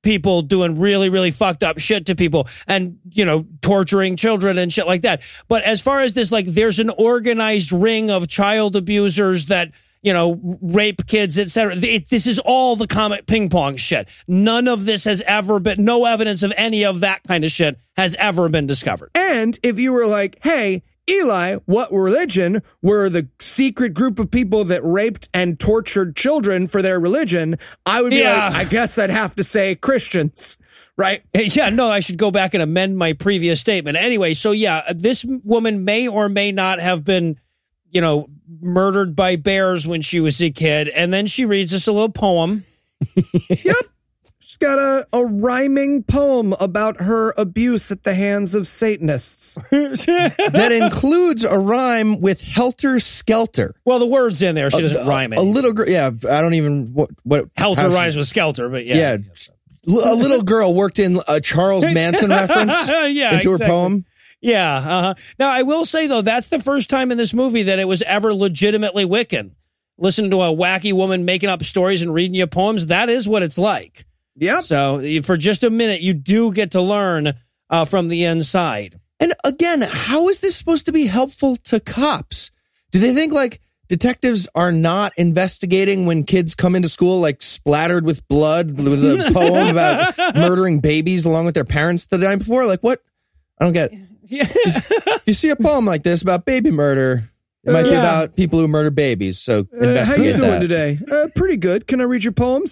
people doing really, really fucked up shit to people and, you know, torturing children and shit like that. But as far as this, like, there's an organized ring of child abusers that, you know, rape kids, et cetera. It, this is all the Comet ping pong shit. None of this has ever been, no evidence of any of that kind of shit has ever been discovered. And if you were like, hey, Eli, what religion were the secret group of people that raped and tortured children for their religion? I would be Yeah. like, I guess I'd have to say Christians, right? Yeah, no, I should go back and amend my previous statement. Anyway, so yeah, this woman may or may not have been, you know, murdered by bears when she was a kid. And then she reads us a little poem. Yep. She's got a, a rhyming poem about her abuse at the hands of Satanists. That includes a rhyme with helter skelter. Well, the word's in there. She doesn't a, rhyme it. A little girl, yeah. I don't even what what Helter how she- rhymes with skelter, but yeah. Yeah, a little girl worked in a Charles Manson reference Yeah, into her exactly. poem. Yeah. Uh-huh. Now, I will say, though, that's the first time in this movie that it was ever legitimately Wiccan. Listening to a wacky woman making up stories and reading you poems, that is what it's like. Yep. So you- for just a minute, you do get to learn uh, from the inside. And again, how is this supposed to be helpful to cops? Do they think like detectives are not investigating when kids come into school like splattered with blood with a poem about murdering babies along with their parents the night before? Like what? I don't get it. Yeah. You see a poem like this about baby murder, it might be Yeah. about people who murder babies. So Uh, how you investigate doing that. today? Uh, pretty good. Can I read your poems?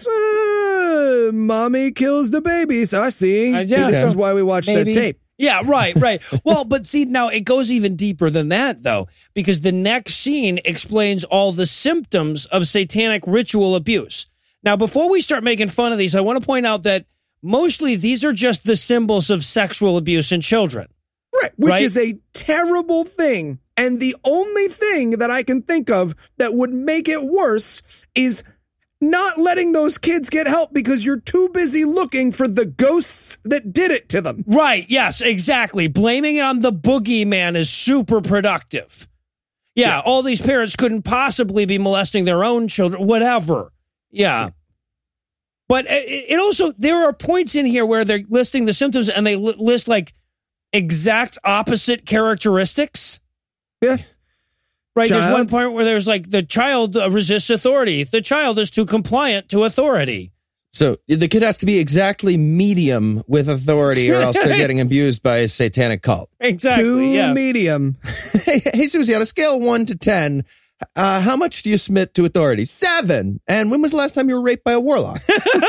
Uh, mommy kills the babies. I see. Uh, See, yeah. this is why we watched Maybe. that tape. Yeah, right, right. Well, but see, now it goes even deeper than that, though, because the next scene explains all the symptoms of satanic ritual abuse. Now, before we start making fun of these, I want to point out that mostly these are just the symbols of sexual abuse in children. Right, which Right? is a terrible thing. And the only thing that I can think of that would make it worse is not letting those kids get help because you're too busy looking for the ghosts that did it to them. Right, yes, exactly. Blaming it on the boogeyman is super productive. Yeah, yeah, all these parents couldn't possibly be molesting their own children, whatever. Yeah. But it, it also, there are points in here where they're listing the symptoms and they li- list like exact opposite characteristics. Yeah. Right, Child. there's one point where there's like the child uh, resists authority. The child is too compliant to authority. So the kid has to be exactly medium with authority, or else they're getting abused by a satanic cult. Exactly. Too yeah. medium. Hey, hey, Susie, on a scale of one to ten, uh, how much do you submit to authority? Seven. And when was the last time you were raped by a warlock? Can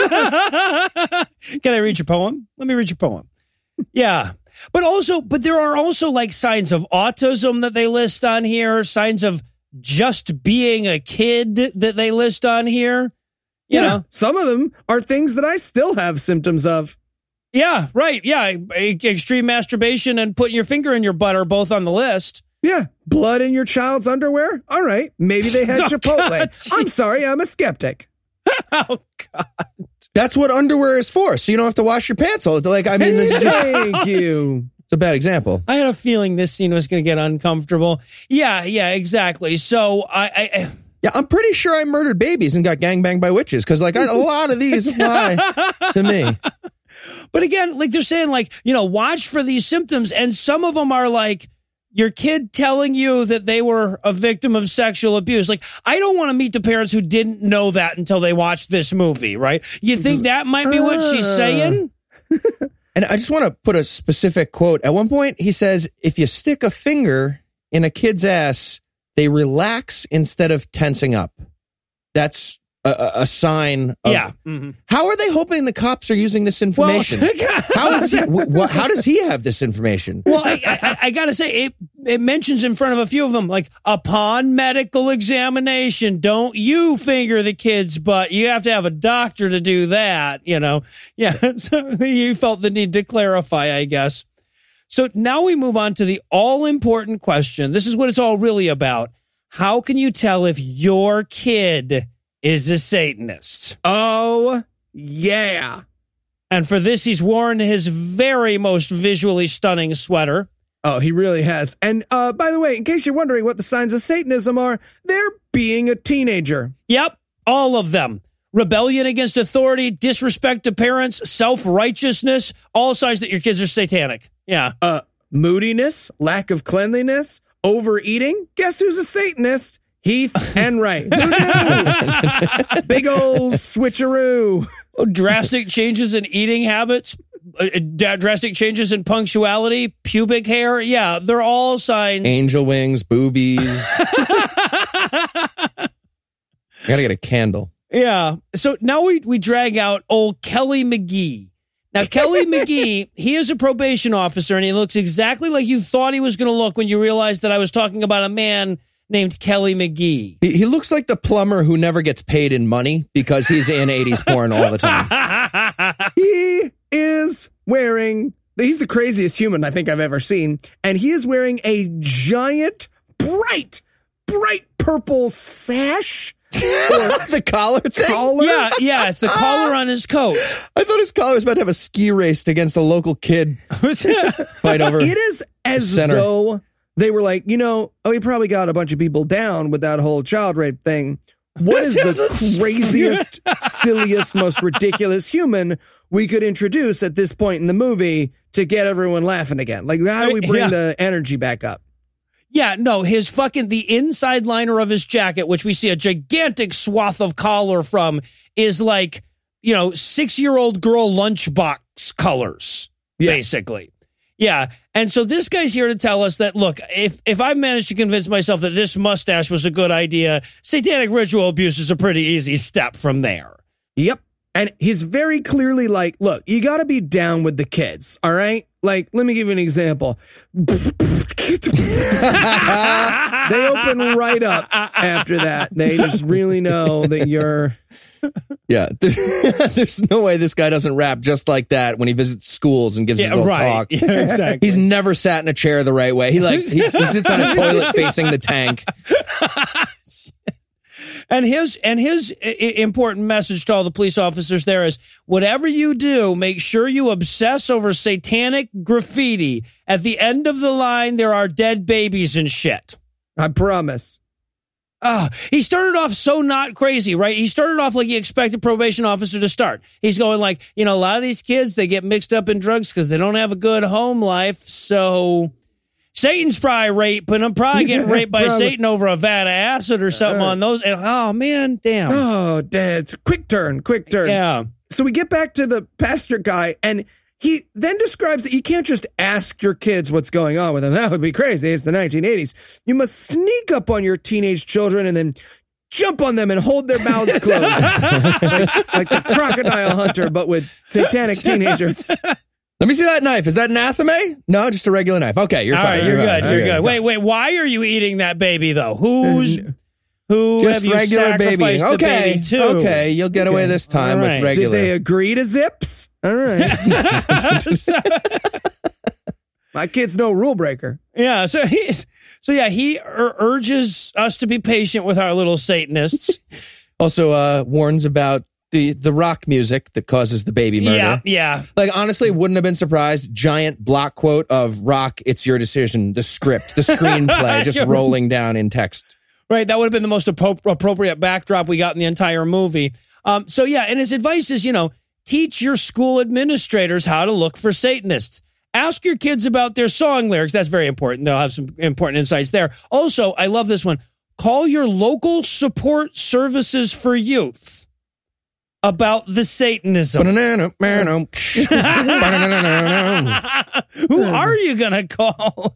I read your poem? Let me read your poem. Yeah. But also, but there are also like signs of autism that they list on here, signs of just being a kid that they list on here. You yeah, know? some of them are things that I still have symptoms of. Yeah, right. Yeah. E- Extreme masturbation and putting your finger in your butt are both on the list. Yeah, blood in your child's underwear? All right, maybe they had Oh, Chipotle. God, I'm jeez. sorry, I'm a skeptic. Oh, God. That's what underwear is for, so you don't have to wash your pants all the Like, I mean, this is just, Thank you. it's a bad example. I had a feeling this scene was going to get uncomfortable. Yeah, yeah, exactly. So I, I Yeah, I'm pretty sure I murdered babies and got gangbanged by witches, because like I, a lot of these apply to me. But again, like they're saying, like, you know, watch for these symptoms. And some of them are like your kid telling you that they were a victim of sexual abuse. Like, I don't want to meet the parents who didn't know that until they watched this movie, right? You think that might be what she's saying? And I just want to put a specific quote. At one point, he says, if you stick a finger in a kid's ass, they relax instead of tensing up. That's a, a, a sign of... Yeah. Mhm. How are they hoping the cops are using this information? Well, how, is he, wh- wh- how does he have this information? Well, I, I, I gotta say, it it mentions in front of a few of them, like, upon medical examination, don't you finger the kid's butt. You have to have a doctor to do that, you know. Yeah, so you felt the need to clarify, I guess. So now we move on to the all-important question. This is what it's all really about. How can you tell if your kid is a Satanist? Oh, yeah. And for this, he's worn his very most visually stunning sweater. Oh, he really has. And uh, by the way, in case you're wondering what the signs of Satanism are, they're being a teenager. Yep, all of them. rebellion against authority, disrespect to parents, self-righteousness, all signs that your kids are satanic. Yeah. Uh, moodiness, lack of cleanliness, overeating. Guess who's a Satanist? Heath Enright. Big old switcheroo. Oh, drastic changes in eating habits, uh, drastic changes in punctuality, pubic hair. Yeah, they're all signs. Angel wings, boobies. I gotta get a candle. Yeah. So now we, we drag out old Kelly McGee. Now, Kelly McGee, he is a probation officer, and he looks exactly like you thought he was going to look when you realized that I was talking about a man named Kelly McGee. He, he looks like the plumber who never gets paid in money because he's in eighties porn all the time. He is wearing, he's the craziest human I think I've ever seen, and he is wearing a giant, bright, bright purple sash. The collar thing? Collar? Yeah, yeah, it's the collar on his coat. I thought his collar was about to have a ski race against a local kid. Fight over. It is as center. though they were like, you know, oh, he probably got a bunch of people down with that whole child rape thing. What is the craziest, silliest, most ridiculous human we could introduce at this point in the movie to get everyone laughing again? Like, how do we bring Yeah. the energy back up? Yeah, no, his fucking, the inside liner of his jacket, which we see a gigantic swath of collar from, is like, you know, six-year-old girl lunchbox colors, Yeah. basically. Yeah, and so this guy's here to tell us that, look, if, if I've managed to convince myself that this mustache was a good idea, satanic ritual abuse is a pretty easy step from there. Yep. And he's very clearly like, look, you got to be down with the kids, all right? Like, let me give you an example. They open right up after that. They just really know that you're... Yeah, there's no way this guy doesn't rap just like that when he visits schools and gives Yeah, his little right. talks. Yeah, exactly. He's never sat in a chair the right way. He like he, he sits on his toilet facing the tank. And his and his I- important message to all the police officers there is, whatever you do, make sure you obsess over satanic graffiti. At the end of the line, there are dead babies and shit. I promise. Uh, he started off so not crazy, right? He started off like he expected probation officer to start. He's going like, you know, a lot of these kids, they get mixed up in drugs because they don't have a good home life. So Satan's probably raping them, probably getting raped by Probably. Satan over a vat of acid or something Uh, on those. And oh, man, damn. Oh, Dad. Quick turn, quick turn. Yeah. So we get back to the pastor guy, and he then describes that you can't just ask your kids what's going on with them. That would be crazy. It's the nineteen eighties. You must sneak up on your teenage children and then jump on them and hold their mouths closed. like, like the crocodile hunter, but with satanic teenagers. Let me see that knife. Is that an athame? No, just a regular knife. Okay, you're All fine. right, you're fine. good. You're Okay. good. Wait, wait. Why are you eating that baby though? Who's who? Just have you regular baby. sacrificed the Okay, baby to? okay, you'll get away this time All with right. regular. Did they agree to zips? All right. My kid's no rule breaker. Yeah. So he, so yeah, he ur- urges us to be patient with our little Satanists. Also, uh, warns about the the rock music that causes the baby murder. Yeah, yeah. Like, honestly, wouldn't have been surprised. Giant block quote of rock, it's your decision, the script, the screenplay, just rolling down in text. Right. That would have been the most appro- appropriate backdrop we got in the entire movie. Um. So yeah, and his advice is, you know, teach your school administrators how to look for Satanists. Ask your kids about their song lyrics. That's very important. They'll have some important insights there. Also, I love this one. Call your local support services for youth about the Satanism. Who are you going to call?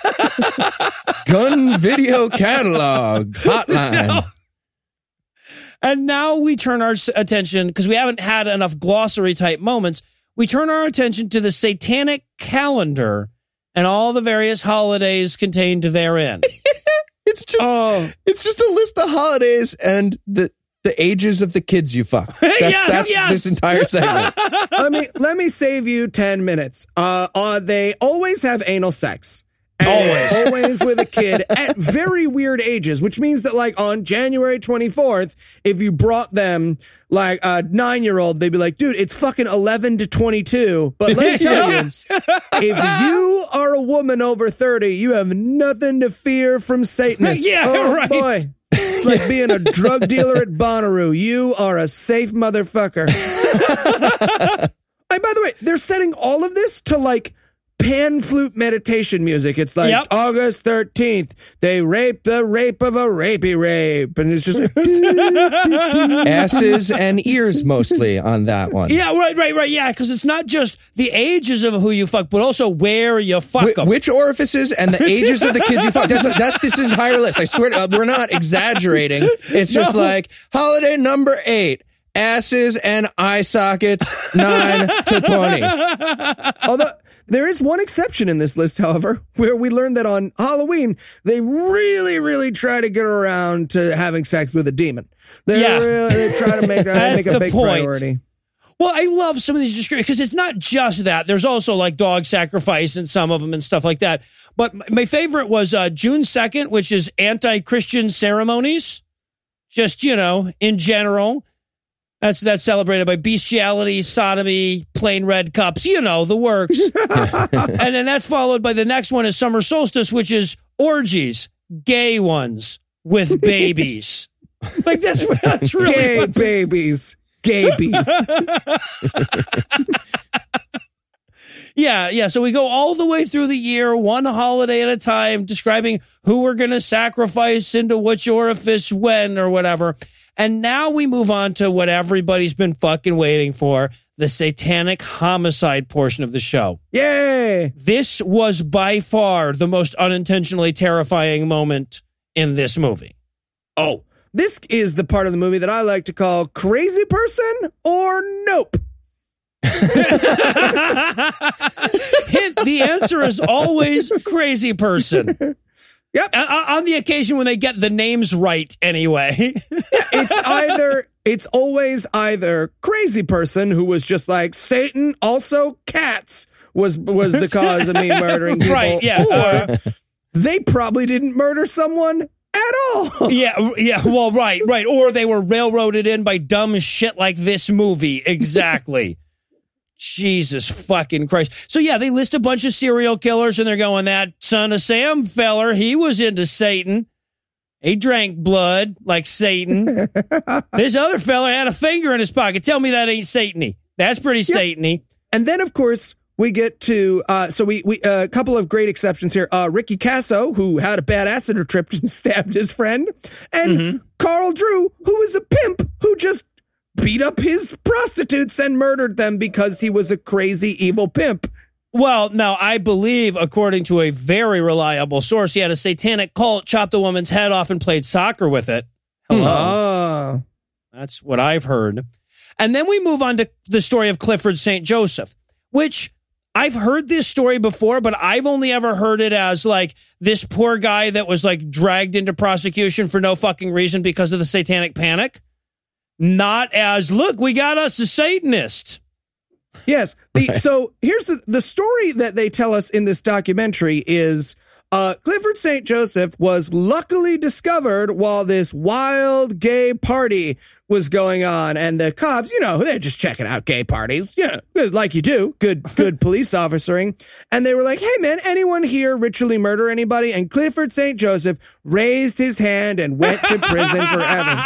Gun Video Catalog Hotline. And now we turn our s- attention, because we haven't had enough glossary type moments, we turn our attention to the satanic calendar and all the various holidays contained therein. It's just Oh, it's just a list of holidays and the the ages of the kids you fuck. That's, Yes, that's yes. this entire segment. let me let me save you ten minutes. Uh, uh they always have anal sex. And Always. it's always with a kid at very weird ages, which means that like on January twenty-fourth, if you brought them like a nine-year-old, they'd be like, dude, it's fucking eleven to twenty-two. But let me tell you, if you are a woman over thirty, you have nothing to fear from Satanists. Yeah, oh, right. boy. like being a drug dealer at Bonnaroo. You are a safe motherfucker. And by the way, they're setting all of this to like pan flute meditation music. It's like Yep. August thirteenth, they rape the rape of a rapey rape. And it's just Asses and ears mostly on that one. Yeah, right, right, right. Yeah, because it's not just the ages of who you fuck, but also where you fuck Wh- them. which orifices and the ages of the kids you fuck. That's, that's this entire list. I swear to, uh, we're not exaggerating. It's just No. like holiday number eight. Asses and eye sockets, nine to twenty. Although there is one exception in this list, however, where we learned that on Halloween, they really, really try to get around to having sex with a demon. They Yeah. really they try to make that That's make a the big point. priority. Well, I love some of these descriptions because it's not just that. There's also like dog sacrifice in some of them and stuff like that. But m- my favorite was uh, June second, which is anti-Christian ceremonies. Just, you know, in general. That's that's celebrated by bestiality, sodomy, plain red cups, you know, the works. And then that's followed by the next one is summer solstice, which is orgies, gay ones with babies. Like that's, that's really Gay what the- babies. Gabies. Yeah, yeah. So we go all the way through the year, one holiday at a time, describing who we're going to sacrifice into which orifice when or whatever. And now we move on to what everybody's been fucking waiting for, the satanic homicide portion of the show. Yay! This was by far the most unintentionally terrifying moment in this movie. Oh, this is the part of the movie that I like to call crazy person or nope. Hint, the answer is always crazy person. Yep. Uh, on the occasion when they get the names right anyway. It's either, it's always either crazy person who was just like Satan, also cats was, was the cause of me murdering people. Right, yeah. Or Uh, they probably didn't murder someone at all. yeah, yeah, well, right, right. Or they were railroaded in by dumb shit like this movie. Exactly. Jesus fucking Christ. So yeah, they list a bunch of serial killers and they're going, that son of Sam feller, he was into Satan. He drank blood like Satan. This other fella had a finger in his pocket. Tell me that ain't Satan-y. That's pretty Yep. Satan-y. And then, of course, we get to, uh, so we, we, uh, a couple of great exceptions here. Uh, Ricky Casso, who had a bad acid trip and stabbed his friend. And Mm-hmm. Carl Drew, who was a pimp who just beat up his prostitutes and murdered them because he was a crazy, evil pimp. Well, now, I believe, according to a very reliable source, he had a satanic cult, chopped a woman's head off, and played soccer with it. Hello. Ah. That's what I've heard. And then we move on to the story of Clifford Saint Joseph, which I've heard this story before, but I've only ever heard it as like this poor guy that was like dragged into prosecution for no fucking reason because of the satanic panic. Not as, look, we got us a Satanist. Yes. The, so here's the, the story that they tell us in this documentary is uh, Clifford Saint Joseph was luckily discovered while this wild gay party was going on. And the cops, you know, they're just checking out gay parties, you know, like you do. Good, good police officering. And they were like, hey, man, anyone here ritually murder anybody? And Clifford Saint Joseph raised his hand and went to prison forever.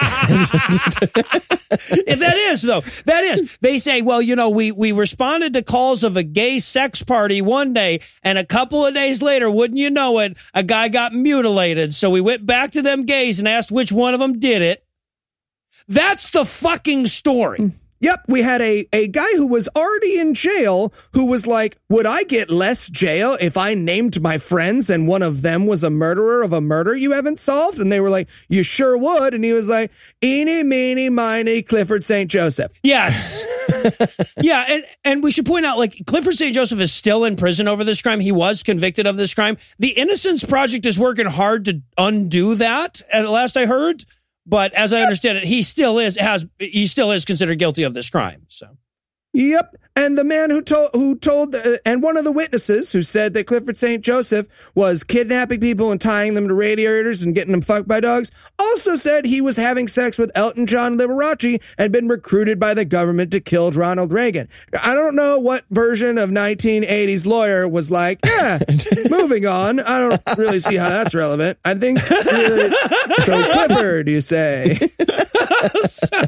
If that is, though, that is. They say, well, you know, we, we responded to calls of a gay sex party one day, and a couple of days later, wouldn't you know it, a guy got mutilated. So we went back to them gays and asked which one of them did it. That's the fucking story. Yep, we had a, a guy who was already in jail who was like, would I get less jail if I named my friends and one of them was a murderer of a murder you haven't solved? And they were like, you sure would. And he was like, eeny, meeny, miny, Clifford Saint Joseph. Yes. Yeah, and, and we should point out, like, Clifford Saint Joseph is still in prison over this crime. He was convicted of this crime. The Innocence Project is working hard to undo that, at last I heard. But as I understand it, he still is has he still is considered guilty of this crime. So, Yep. And the man who told, who told, uh, and one of the witnesses who said that Clifford Saint Joseph was kidnapping people and tying them to radiators and getting them fucked by dogs, also said he was having sex with Elton John Liberace and been recruited by the government to kill Ronald Reagan. I don't know what version of nineteen eighties lawyer was like, yeah, moving on. I don't really see how that's relevant. I think, uh, so Clifford, you say. so,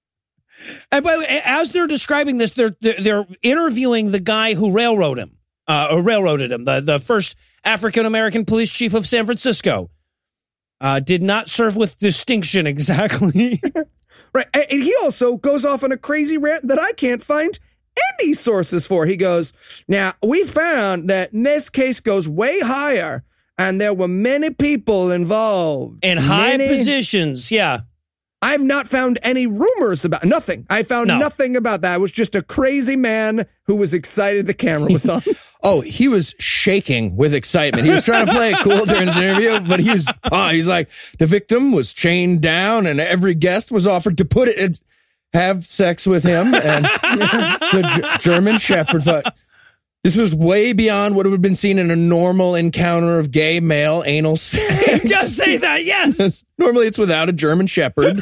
And by the way, as they're describing this, they're they're interviewing the guy who railroaded him, uh, or railroaded him, the, the first African-American police chief of San Francisco. Uh, did not serve with distinction, exactly. Right. And he also goes off on a crazy rant that I can't find any sources for. He goes, now, we found that this case goes way higher, and there were many people involved. In high many- positions, yeah. I've not found any rumors about nothing. I found No. nothing about that. It was just a crazy man who was excited the camera was on. Oh, he was shaking with excitement. He was trying to play it cool during his interview, but he was, oh, he's like, the victim was chained down and every guest was offered to put it, have sex with him. And the G- German Shepherd thought, this was way beyond what would have been seen in a normal encounter of gay male anal sex. Just say that, yes. Normally it's without a German Shepherd.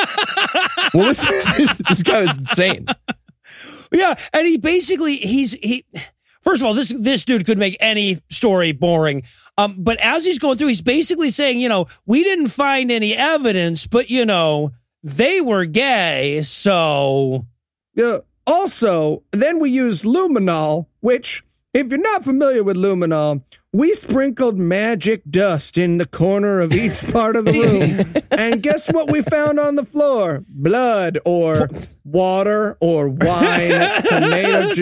What was this guy was insane. Yeah, and he basically he's he first of all, this this dude could make any story boring. Um, but as he's going through, he's basically saying, you know, we didn't find any evidence, but you know, they were gay, so Yeah. Also, then we used luminol, which, if you're not familiar with luminol, we sprinkled magic dust in the corner of each part of the room. And guess what we found on the floor? Blood or water or wine, tomato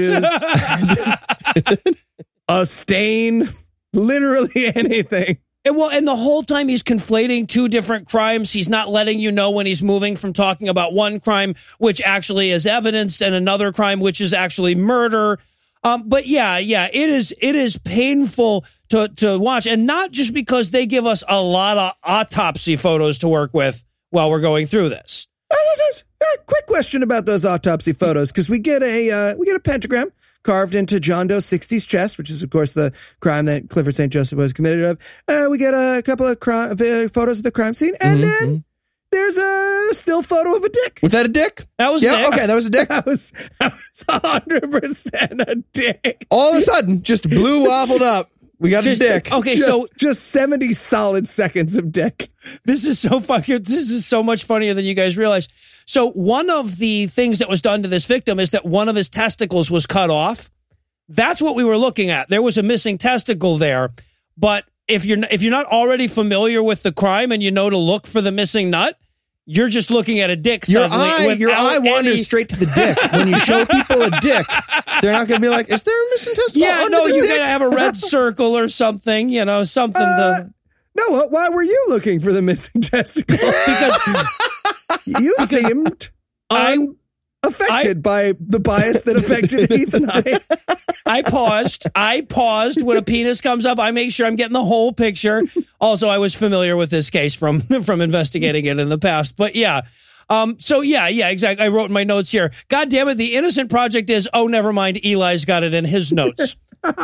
juice, a stain, literally anything. And well, and the whole time he's conflating two different crimes. He's not letting you know when he's moving from talking about one crime, which actually is evidence, and another crime, which is actually murder. Um, but yeah, yeah, it is, it is painful to, to watch. And not just because they give us a lot of autopsy photos to work with while we're going through this. A quick question about those autopsy photos, because we get a, uh, we get a pentagram carved into John Doe sixty's chest, which is, of course, the crime that Clifford Saint Joseph was committed of. Uh, we get a couple of crime, uh, photos of the crime scene, and Mm-hmm. then there's a still photo of a dick. Was that a dick? That was yeah, Dick. okay, that was a dick. That was, that was one hundred percent a dick. All of a sudden, just blue waffled up. We got Just- a dick. Okay, Just, so just seventy solid seconds of dick. this is so fucking, this is so much funnier than you guys realize. So one of the things that was done to this victim is that one of his testicles was cut off. That's what we were looking at. There was a missing testicle there. But if you're if you're not already familiar with the crime and you know to look for the missing nut, you're just looking at a dick Your suddenly. eye, your without eye wanders any- straight to the dick. When you show people a dick, they're not going to be like, is there a missing testicle? Yeah, under no, the you dick? gotta have a red circle or something, you know, something Uh, to. Noah, why were you looking for the missing testicle? Because you seemed I- unaffected by the bias that affected Heath and I. I paused. I paused when a penis comes up. I make sure I'm getting the whole picture. Also, I was familiar with this case from from investigating it in the past. But yeah. Um, so yeah, yeah, exactly. I wrote in my notes here. God damn it, the Innocent Project is, oh, never mind, Eli's got it in his notes.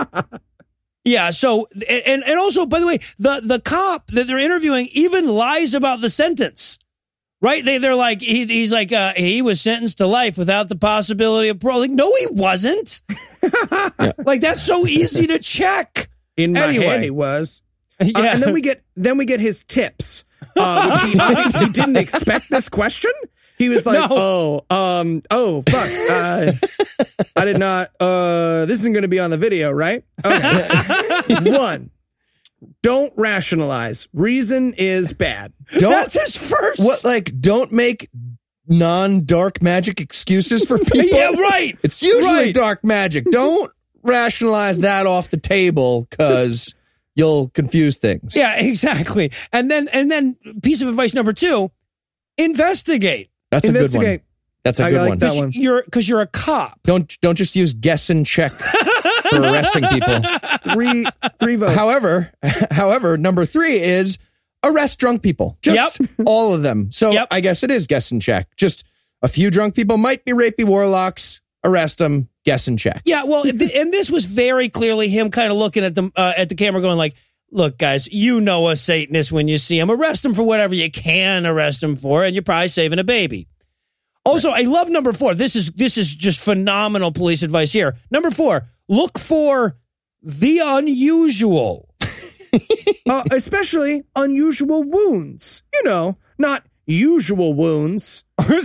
Yeah, so and and also, by the way, the the cop that they're interviewing even lies about the sentence. Right? They, they're like, he, he's like, uh, he was sentenced to life without the possibility of parole. Like, no, he wasn't. Yeah. Like, that's so easy to check. In my Anyway. head, he was. Yeah. Uh, and then we get then we get his tips. Uh, which he, I think he didn't expect this question. He was like, No. "Oh, um, oh, fuck! Uh, I did not. Uh, this isn't going to be on the video, right?" Okay. One, don't rationalize. Reason is bad. Don't, That's his first. What, like, don't make non-dark magic excuses for people. Yeah, right. It's usually Right. dark magic. Don't rationalize that off the table because you'll confuse things. Yeah, exactly. And then, and then piece of advice number two, investigate. That's a good one. Investigate. That's a I good like one. that one. You're, cause you're a cop. Don't don't just use guess and check for arresting people. Three, three votes. However, however, number three is arrest drunk people. Just all of them. So Yep. I guess it is guess and check. Just a few drunk people might be rapey warlocks. arrest him, guess and check. Yeah, well, th- and this was very clearly him kind of looking at the uh, at the camera, going like, "Look, guys, you know a Satanist when you see him. Arrest him for whatever you can arrest him for, and you're probably saving a baby." Also, right. I love number four. This is this is just phenomenal police advice here. Number four: look for the unusual, uh, especially unusual wounds. You know, not usual wounds.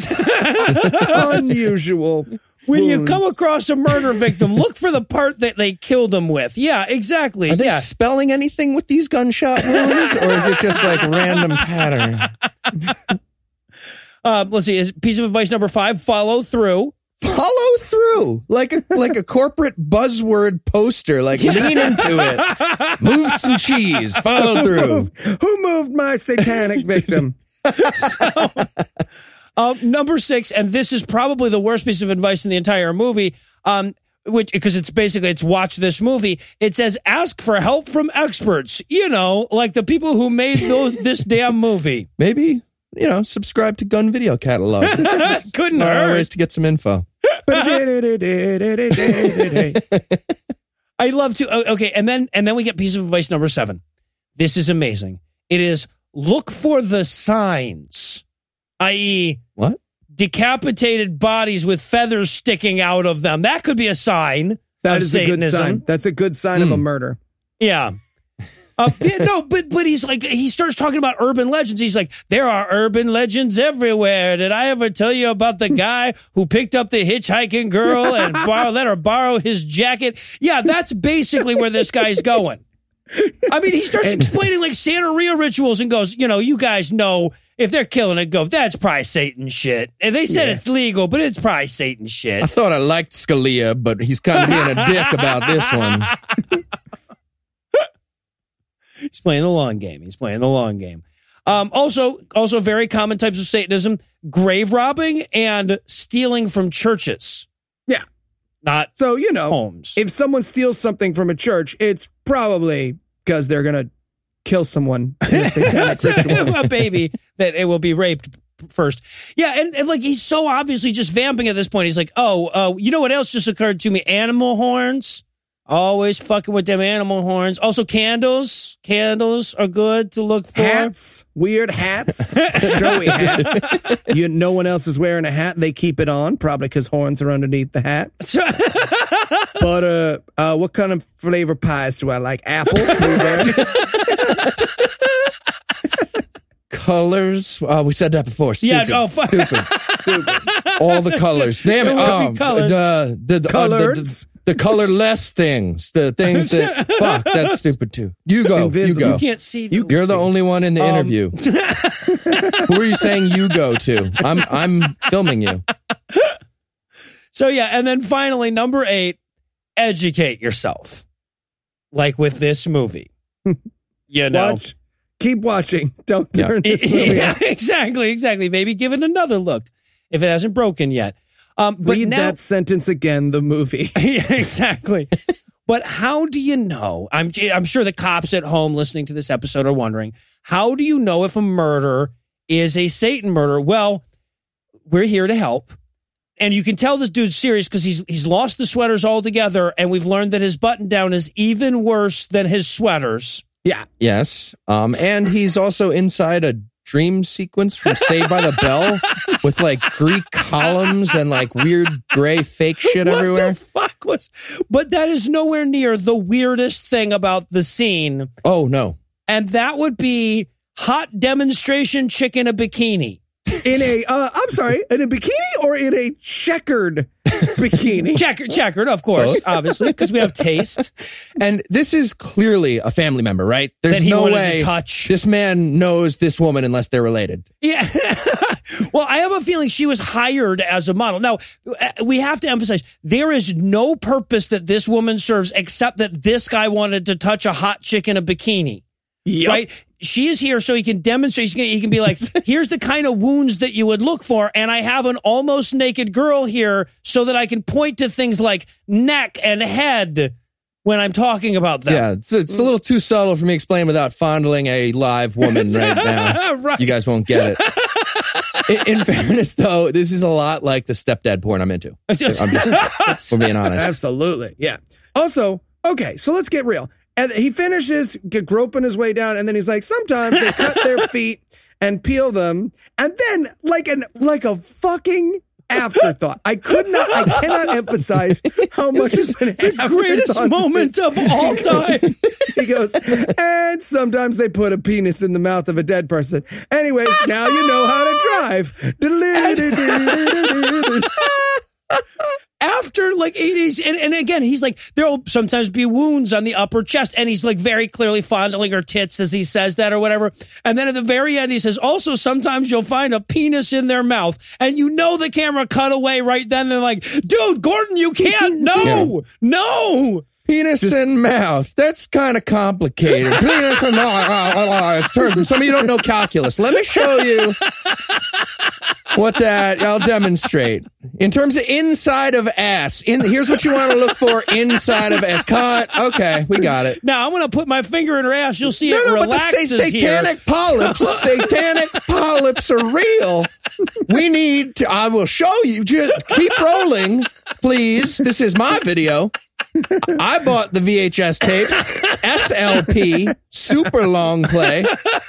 Unusual. When wounds. you come across a murder victim, look for the part that they killed him with. Yeah, exactly. Are they yeah. spelling anything with these gunshot wounds, or is it just like random pattern? Uh, let's see. Is piece of advice number five: follow through. Follow through, like a like a corporate buzzword poster. Like lean into it. Move some cheese. Follow through. Who moved my satanic victim? Uh, number six, and this is probably the worst piece of advice in the entire movie, um, which because it's basically it's watch this movie. It says ask for help from experts. You know, like the people who made those, this damn movie. Maybe you know, subscribe to Gun Video Catalog. Couldn't There are hurt. ways to get some info. I love to. Okay, and then and then we get piece of advice number seven. This is amazing. It is look for the signs. that is, what? Decapitated bodies with feathers sticking out of them. That could be a sign That of is Satanism. a good sign. That's a good sign mm. of a murder. Yeah. Uh, yeah, no, but but he's like, he starts talking about urban legends. He's like, there are urban legends everywhere. Did I ever tell you about the guy who picked up the hitchhiking girl and borrow, let her borrow his jacket? Yeah, that's basically where this guy's going. I mean, he starts and, explaining like Santeria rituals and goes, you know, you guys know if they're killing a ghost, that's probably Satan shit. And they said yeah. it's legal, but it's probably Satan shit. I thought I liked Scalia, but he's kind of being a dick about this one. He's playing the long game. He's playing the long game. Um, also, also very common types of Satanism, grave robbing and stealing from churches. Yeah. Not so, you know, homes. If someone steals something from a church, it's probably because they're going to kill someone in a satanic ritual. A baby that it will be raped first. Yeah, and, and like he's so obviously just vamping at this point. He's like, oh, uh, you know what else just occurred to me? Animal horns. Always fucking with them animal horns. Also, candles. Candles are good to look for. Hats. Weird hats. Showy hats. You, no one else is wearing a hat. They keep it on, probably because horns are underneath the hat. But uh, uh, what kind of flavor pies do I like? Apple? Colors. Uh, we said that before. Stupid. Yeah. Oh, fuck. Stupid. Stupid. All the colors. Damn it. Oh, colors. The, the, the, colors. Uh, the, the, The colorless things, the things that, fuck, that's stupid too. You go, Invisible. you go. You can't see. You, you're the only one in the um, interview. Who are you saying you go to? I'm, I'm filming you. So yeah, and then finally, number eight, educate yourself. Like with this movie. You know. Watch. Keep watching. Don't turn yeah. this movie Yeah, off. exactly, exactly. Maybe give it another look if it hasn't broken yet. Um, but Read now, that sentence again, the movie. Yeah, exactly. But how do you know? I'm I'm sure the cops at home listening to this episode are wondering, how do you know if a murder is a Satan murder? Well, we're here to help. And you can tell this dude's serious because he's he's lost the sweaters altogether, and we've learned that his button down is even worse than his sweaters. Yeah. Yes. Um, and he's also inside a dream sequence from Saved by the Bell with like Greek columns and like weird gray fake shit what everywhere. The fuck was? But that is nowhere near the weirdest thing about the scene. Oh no! And that would be hot demonstration chick in a bikini. In a, uh, I'm sorry, in a bikini or in a checkered bikini? Checkered, checkered, of course, Both. Obviously, because we have taste. And this is clearly a family member, right? There's That he no wanted way to touch. this man knows this woman unless they're related. Yeah. Well, I have a feeling she was hired as a model. Now, we have to emphasize, there is no purpose that this woman serves except that this guy wanted to touch a hot chick in a bikini. Yep. Right? She is here so he can demonstrate. He can, he can be like, here's the kind of wounds that you would look for. And I have an almost naked girl here so that I can point to things like neck and head when I'm talking about them. Yeah, it's, it's a little too subtle for me to explain without fondling a live woman right now. Right. You guys won't get it. in, in fairness, though, this is a lot like the stepdad porn I'm into. I'm just, for being honest. Absolutely, yeah. Also, okay, so let's get real. And he finishes get groping his way down, and then he's like, sometimes they cut their feet and peel them, and then like an like a fucking afterthought. I could not, I cannot emphasize how much This is of an the greatest afterthought moment this is. of all time. He goes, and sometimes they put a penis in the mouth of a dead person. Anyways, now you know how to drive. After like eighties, and, and again, he's like, there'll sometimes be wounds on the upper chest, and he's like very clearly fondling her tits as he says that or whatever. And then at the very end, he says, also, sometimes you'll find a penis in their mouth. And you know the camera cut away right then. They're like, dude, Gordon, you can't. No, Yeah. no. Penis in mouth. That's kind of complicated. Penis in mouth. Some of you don't know calculus. Let me show you what that, I'll demonstrate. In terms of inside of ass, in here's what you want to look for inside of ass. Cut. Okay, we got it. Now I'm going to put my finger in her ass. You'll see No, it no, but the relaxes sa- satanic here. polyps, satanic polyps are real. We need to, I will show you. Just keep rolling, please. This is my video. I bought the V H S tapes, S L P, super long play.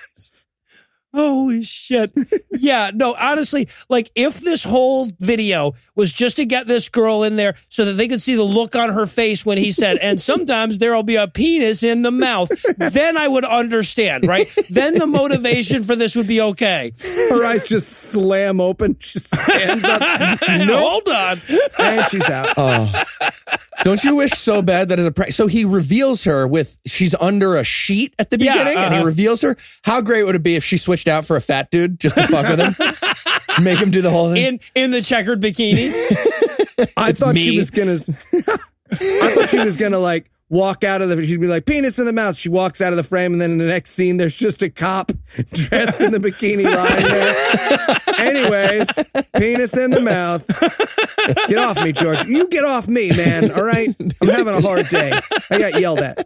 Holy shit. Yeah, no, honestly, like if this whole video was just to get this girl in there so that they could see the look on her face when he said, and sometimes there'll be a penis in the mouth, then I would understand, right? Then the motivation for this would be okay. Her eyes just slam open. She stands up. No, hold on. And she's out. Oh. Don't you wish so bad that as a prank? So he reveals her with, she's under a sheet at the Yeah, beginning, and he uh-huh. reveals her. How great would it be if she switched out for a fat dude just to fuck with him? Make him do the whole thing? In in the checkered bikini. I thought me. she was gonna. I thought she was gonna like walk out of the. She'd be like penis in the mouth. She walks out of the frame, and then in the next scene, there's just a cop dressed in the bikini lying there. Anyways, penis in the mouth. Get off me, George. You get off me, man. All right, I'm having a hard day. I got yelled at.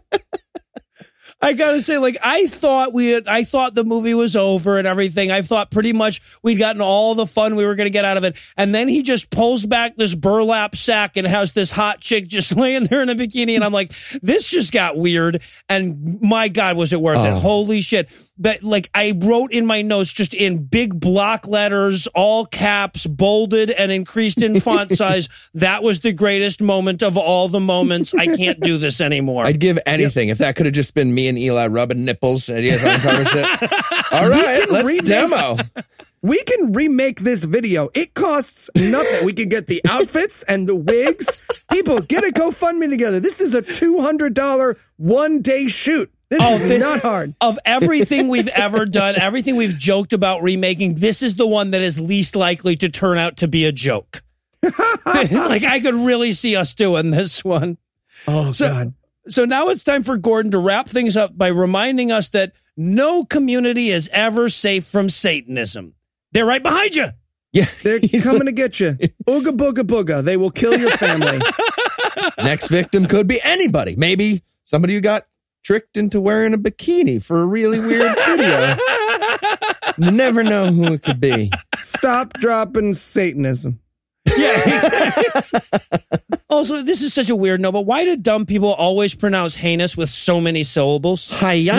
I gotta say, like, I thought we had, I thought the movie was over and everything. I thought pretty much we'd gotten all the fun we were gonna get out of it. And then he just pulls back this burlap sack and has this hot chick just laying there in a bikini. And I'm like, this just got weird. And my God, was it worth Oh. it? Holy shit. That, like, I wrote in my notes just in big block letters, all caps, bolded and increased in font size. That was the greatest moment of all the moments. I can't do this anymore. I'd give anything if that could have just been me and Eli rubbing nipples. And he has uncovers it. All right, can let's remake- demo. We can remake this video. It costs nothing. We can get the outfits and the wigs. People, get a GoFundMe together. This is a two hundred dollars one-day shoot. This Oh, is this, not hard. Of everything we've ever done, everything we've joked about remaking, this is the one that is least likely to turn out to be a joke. Like, I could really see us doing this one. Oh, So- God. So now it's time for Gordon to wrap things up by reminding us that no community is ever safe from Satanism. They're right behind you. Yeah, They're he's coming the- to get you. Ooga booga booga. They will kill your family. Next victim could be anybody. Maybe somebody who got tricked into wearing a bikini for a really weird video. You never know who it could be. Stop dropping Satanism. Yeah. Exactly. Also, this is such a weird note, but why do dumb people always pronounce heinous with so many syllables?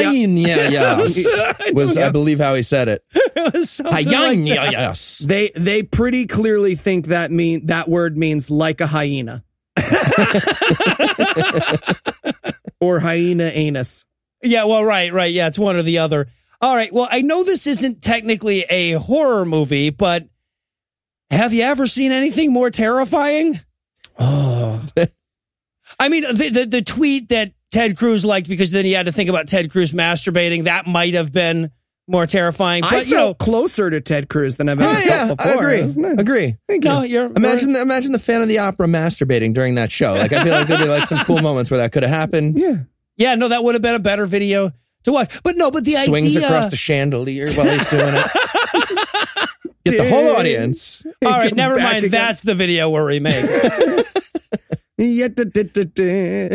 Hayayas was, I believe, how he said it. It was something like that. Hayayas. They they pretty clearly think that mean that word means like a hyena. Or hyena anus. Yeah, well, right, right. Yeah, it's one or the other. All right. Well, I know this isn't technically a horror movie, but have you ever seen anything more terrifying? Oh. I mean, the, the, the tweet that Ted Cruz liked, because then he had to think about Ted Cruz masturbating, that might have been more terrifying. But, I you know, felt closer to Ted Cruz than I've ever Oh, yeah, felt before. I agree. Isn't it? Agree. Thank no, you. you're Imagine the, imagine the fan of the opera masturbating during that show. Like, I feel like there'd be like some cool moments where that could have happened. Yeah. Yeah, no, that would have been a better video to watch. But no, but the Swings idea. across the chandelier while he's doing it. Get the whole audience. All right, Comes never back mind. again. That's the video we're remaking. Yeah, da, da, da, da.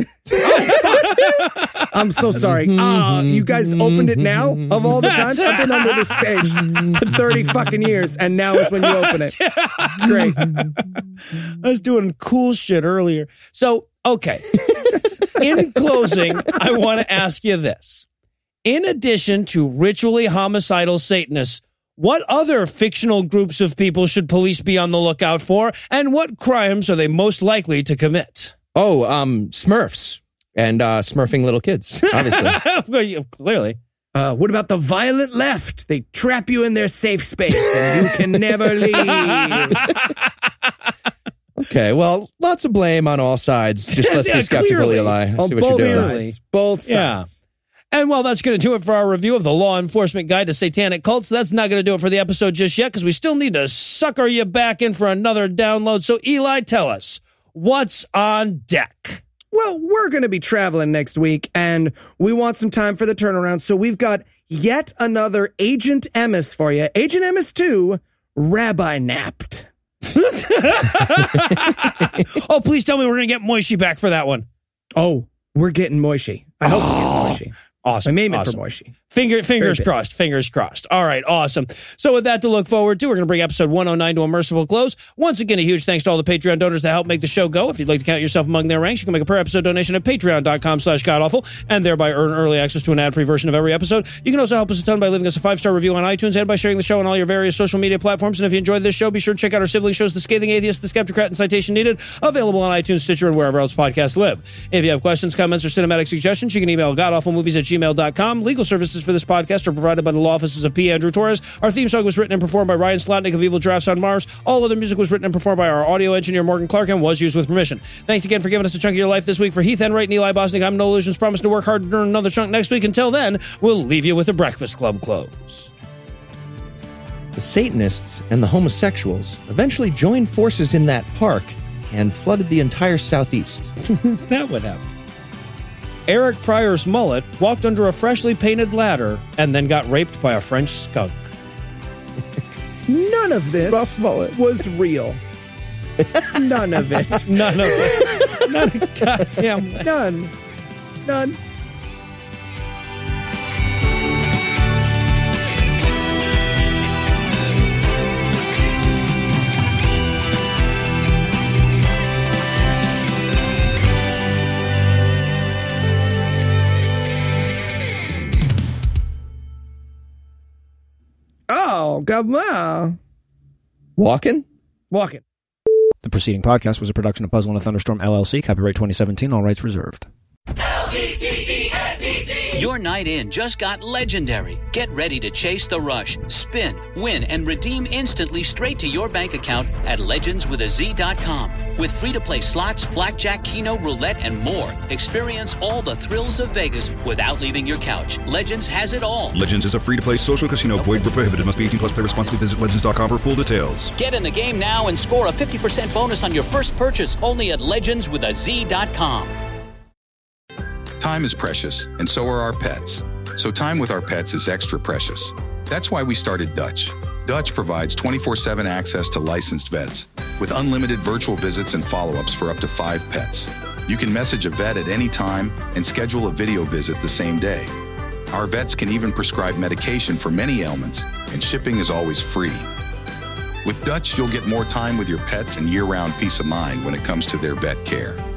I'm so sorry. Ah, you guys opened it now? Of all the times I've been under this stage for thirty fucking years, and now is when you open it. Great. I was doing cool shit earlier. So, okay. In closing, I want to ask you this. In addition to ritually homicidal Satanists, what other fictional groups of people should police be on the lookout for, and what crimes are they most likely to commit? Oh, um, Smurfs and uh, smurfing little kids, obviously. Clearly. Uh, what about the violent left? They trap you in their safe space, and you can never leave. Okay, well, lots of blame on all sides. Just let's Yeah, be skeptical, clearly. Eli. On See what both you're doing. sides. Both sides. Yeah. And well, that's going to do it for our review of the Law Enforcement Guide to Satanic Cults. That's not going to do it for the episode just yet, because we still need to sucker you back in for another download. So, Eli, tell us, what's on deck? Well, we're going to be traveling next week, and we want some time for the turnaround, so we've got yet another Agent Emmis for you. Agent Emmis two, Rabbi Napped. Oh, please tell me we're going to get Moishi back for that one. Oh, we're getting Moishi. I hope we get Moishi. Awesome. My name awesome. it for Moishi. Finger, fingers busy. crossed, fingers crossed. All right, awesome. So with that to look forward to, we're going to bring episode one oh nine to a merciful close. Once again, a huge thanks to all the Patreon donors that help make the show go. If you'd like to count yourself among their ranks, you can make a per-episode donation at patreon.com slash godawful and thereby earn early access to an ad-free version of every episode. You can also help us a ton by leaving us a five-star review on iTunes and by sharing the show on all your various social media platforms. And if you enjoyed this show, be sure to check out our sibling shows, The Scathing Atheist, The Skeptocrat, and Citation Needed, available on iTunes, Stitcher, and wherever else podcasts live. If you have questions, comments, or cinematic suggestions, you can email godawfulmovies at gmail dot com. Legal services for this podcast are provided by the law offices of P. Andrew Torres. Our theme song was written and performed by Ryan Slotnick of Evil Drafts on Mars. All other music was written and performed by our audio engineer, Morgan Clark, and was used with permission. Thanks again for giving us a chunk of your life this week. For Heath Enright and Eli Bosnick, I'm No Illusions. Promise to work hard to earn another chunk next week. Until then, we'll leave you with the Breakfast Club close. The Satanists and the homosexuals eventually joined forces in that park and flooded the entire southeast. Is that what happened? Eric Pryor's mullet walked under a freshly painted ladder and then got raped by a French skunk. None of this Rough mullet. was real. None of it. None of it. Not a goddamn way. None. None. Oh, come on. Walking? Walking. The preceding podcast was a production of Puzzle and a Thunderstorm, L L C, copyright twenty seventeen, all rights reserved. L E D E N B C. Your night in just got legendary. Get ready to chase the rush, spin, win, and redeem instantly straight to your bank account at legends with a z dot com. With free-to-play slots, blackjack, keno, roulette, and more, experience all the thrills of Vegas without leaving your couch. Legends has it all. Legends is a free-to-play social casino. Void where prohibited. Must be eighteen plus. Play responsibly. Visit legends dot com for full details. Get in the game now and score a fifty percent bonus on your first purchase only at legends with a z dot com. Time is precious, and so are our pets. So time with our pets is extra precious. That's why we started Dutch. Dutch provides twenty-four seven access to licensed vets with unlimited virtual visits and follow-ups for up to five pets. You can message a vet at any time and schedule a video visit the same day. Our vets can even prescribe medication for many ailments, and shipping is always free. With Dutch, you'll get more time with your pets and year-round peace of mind when it comes to their vet care.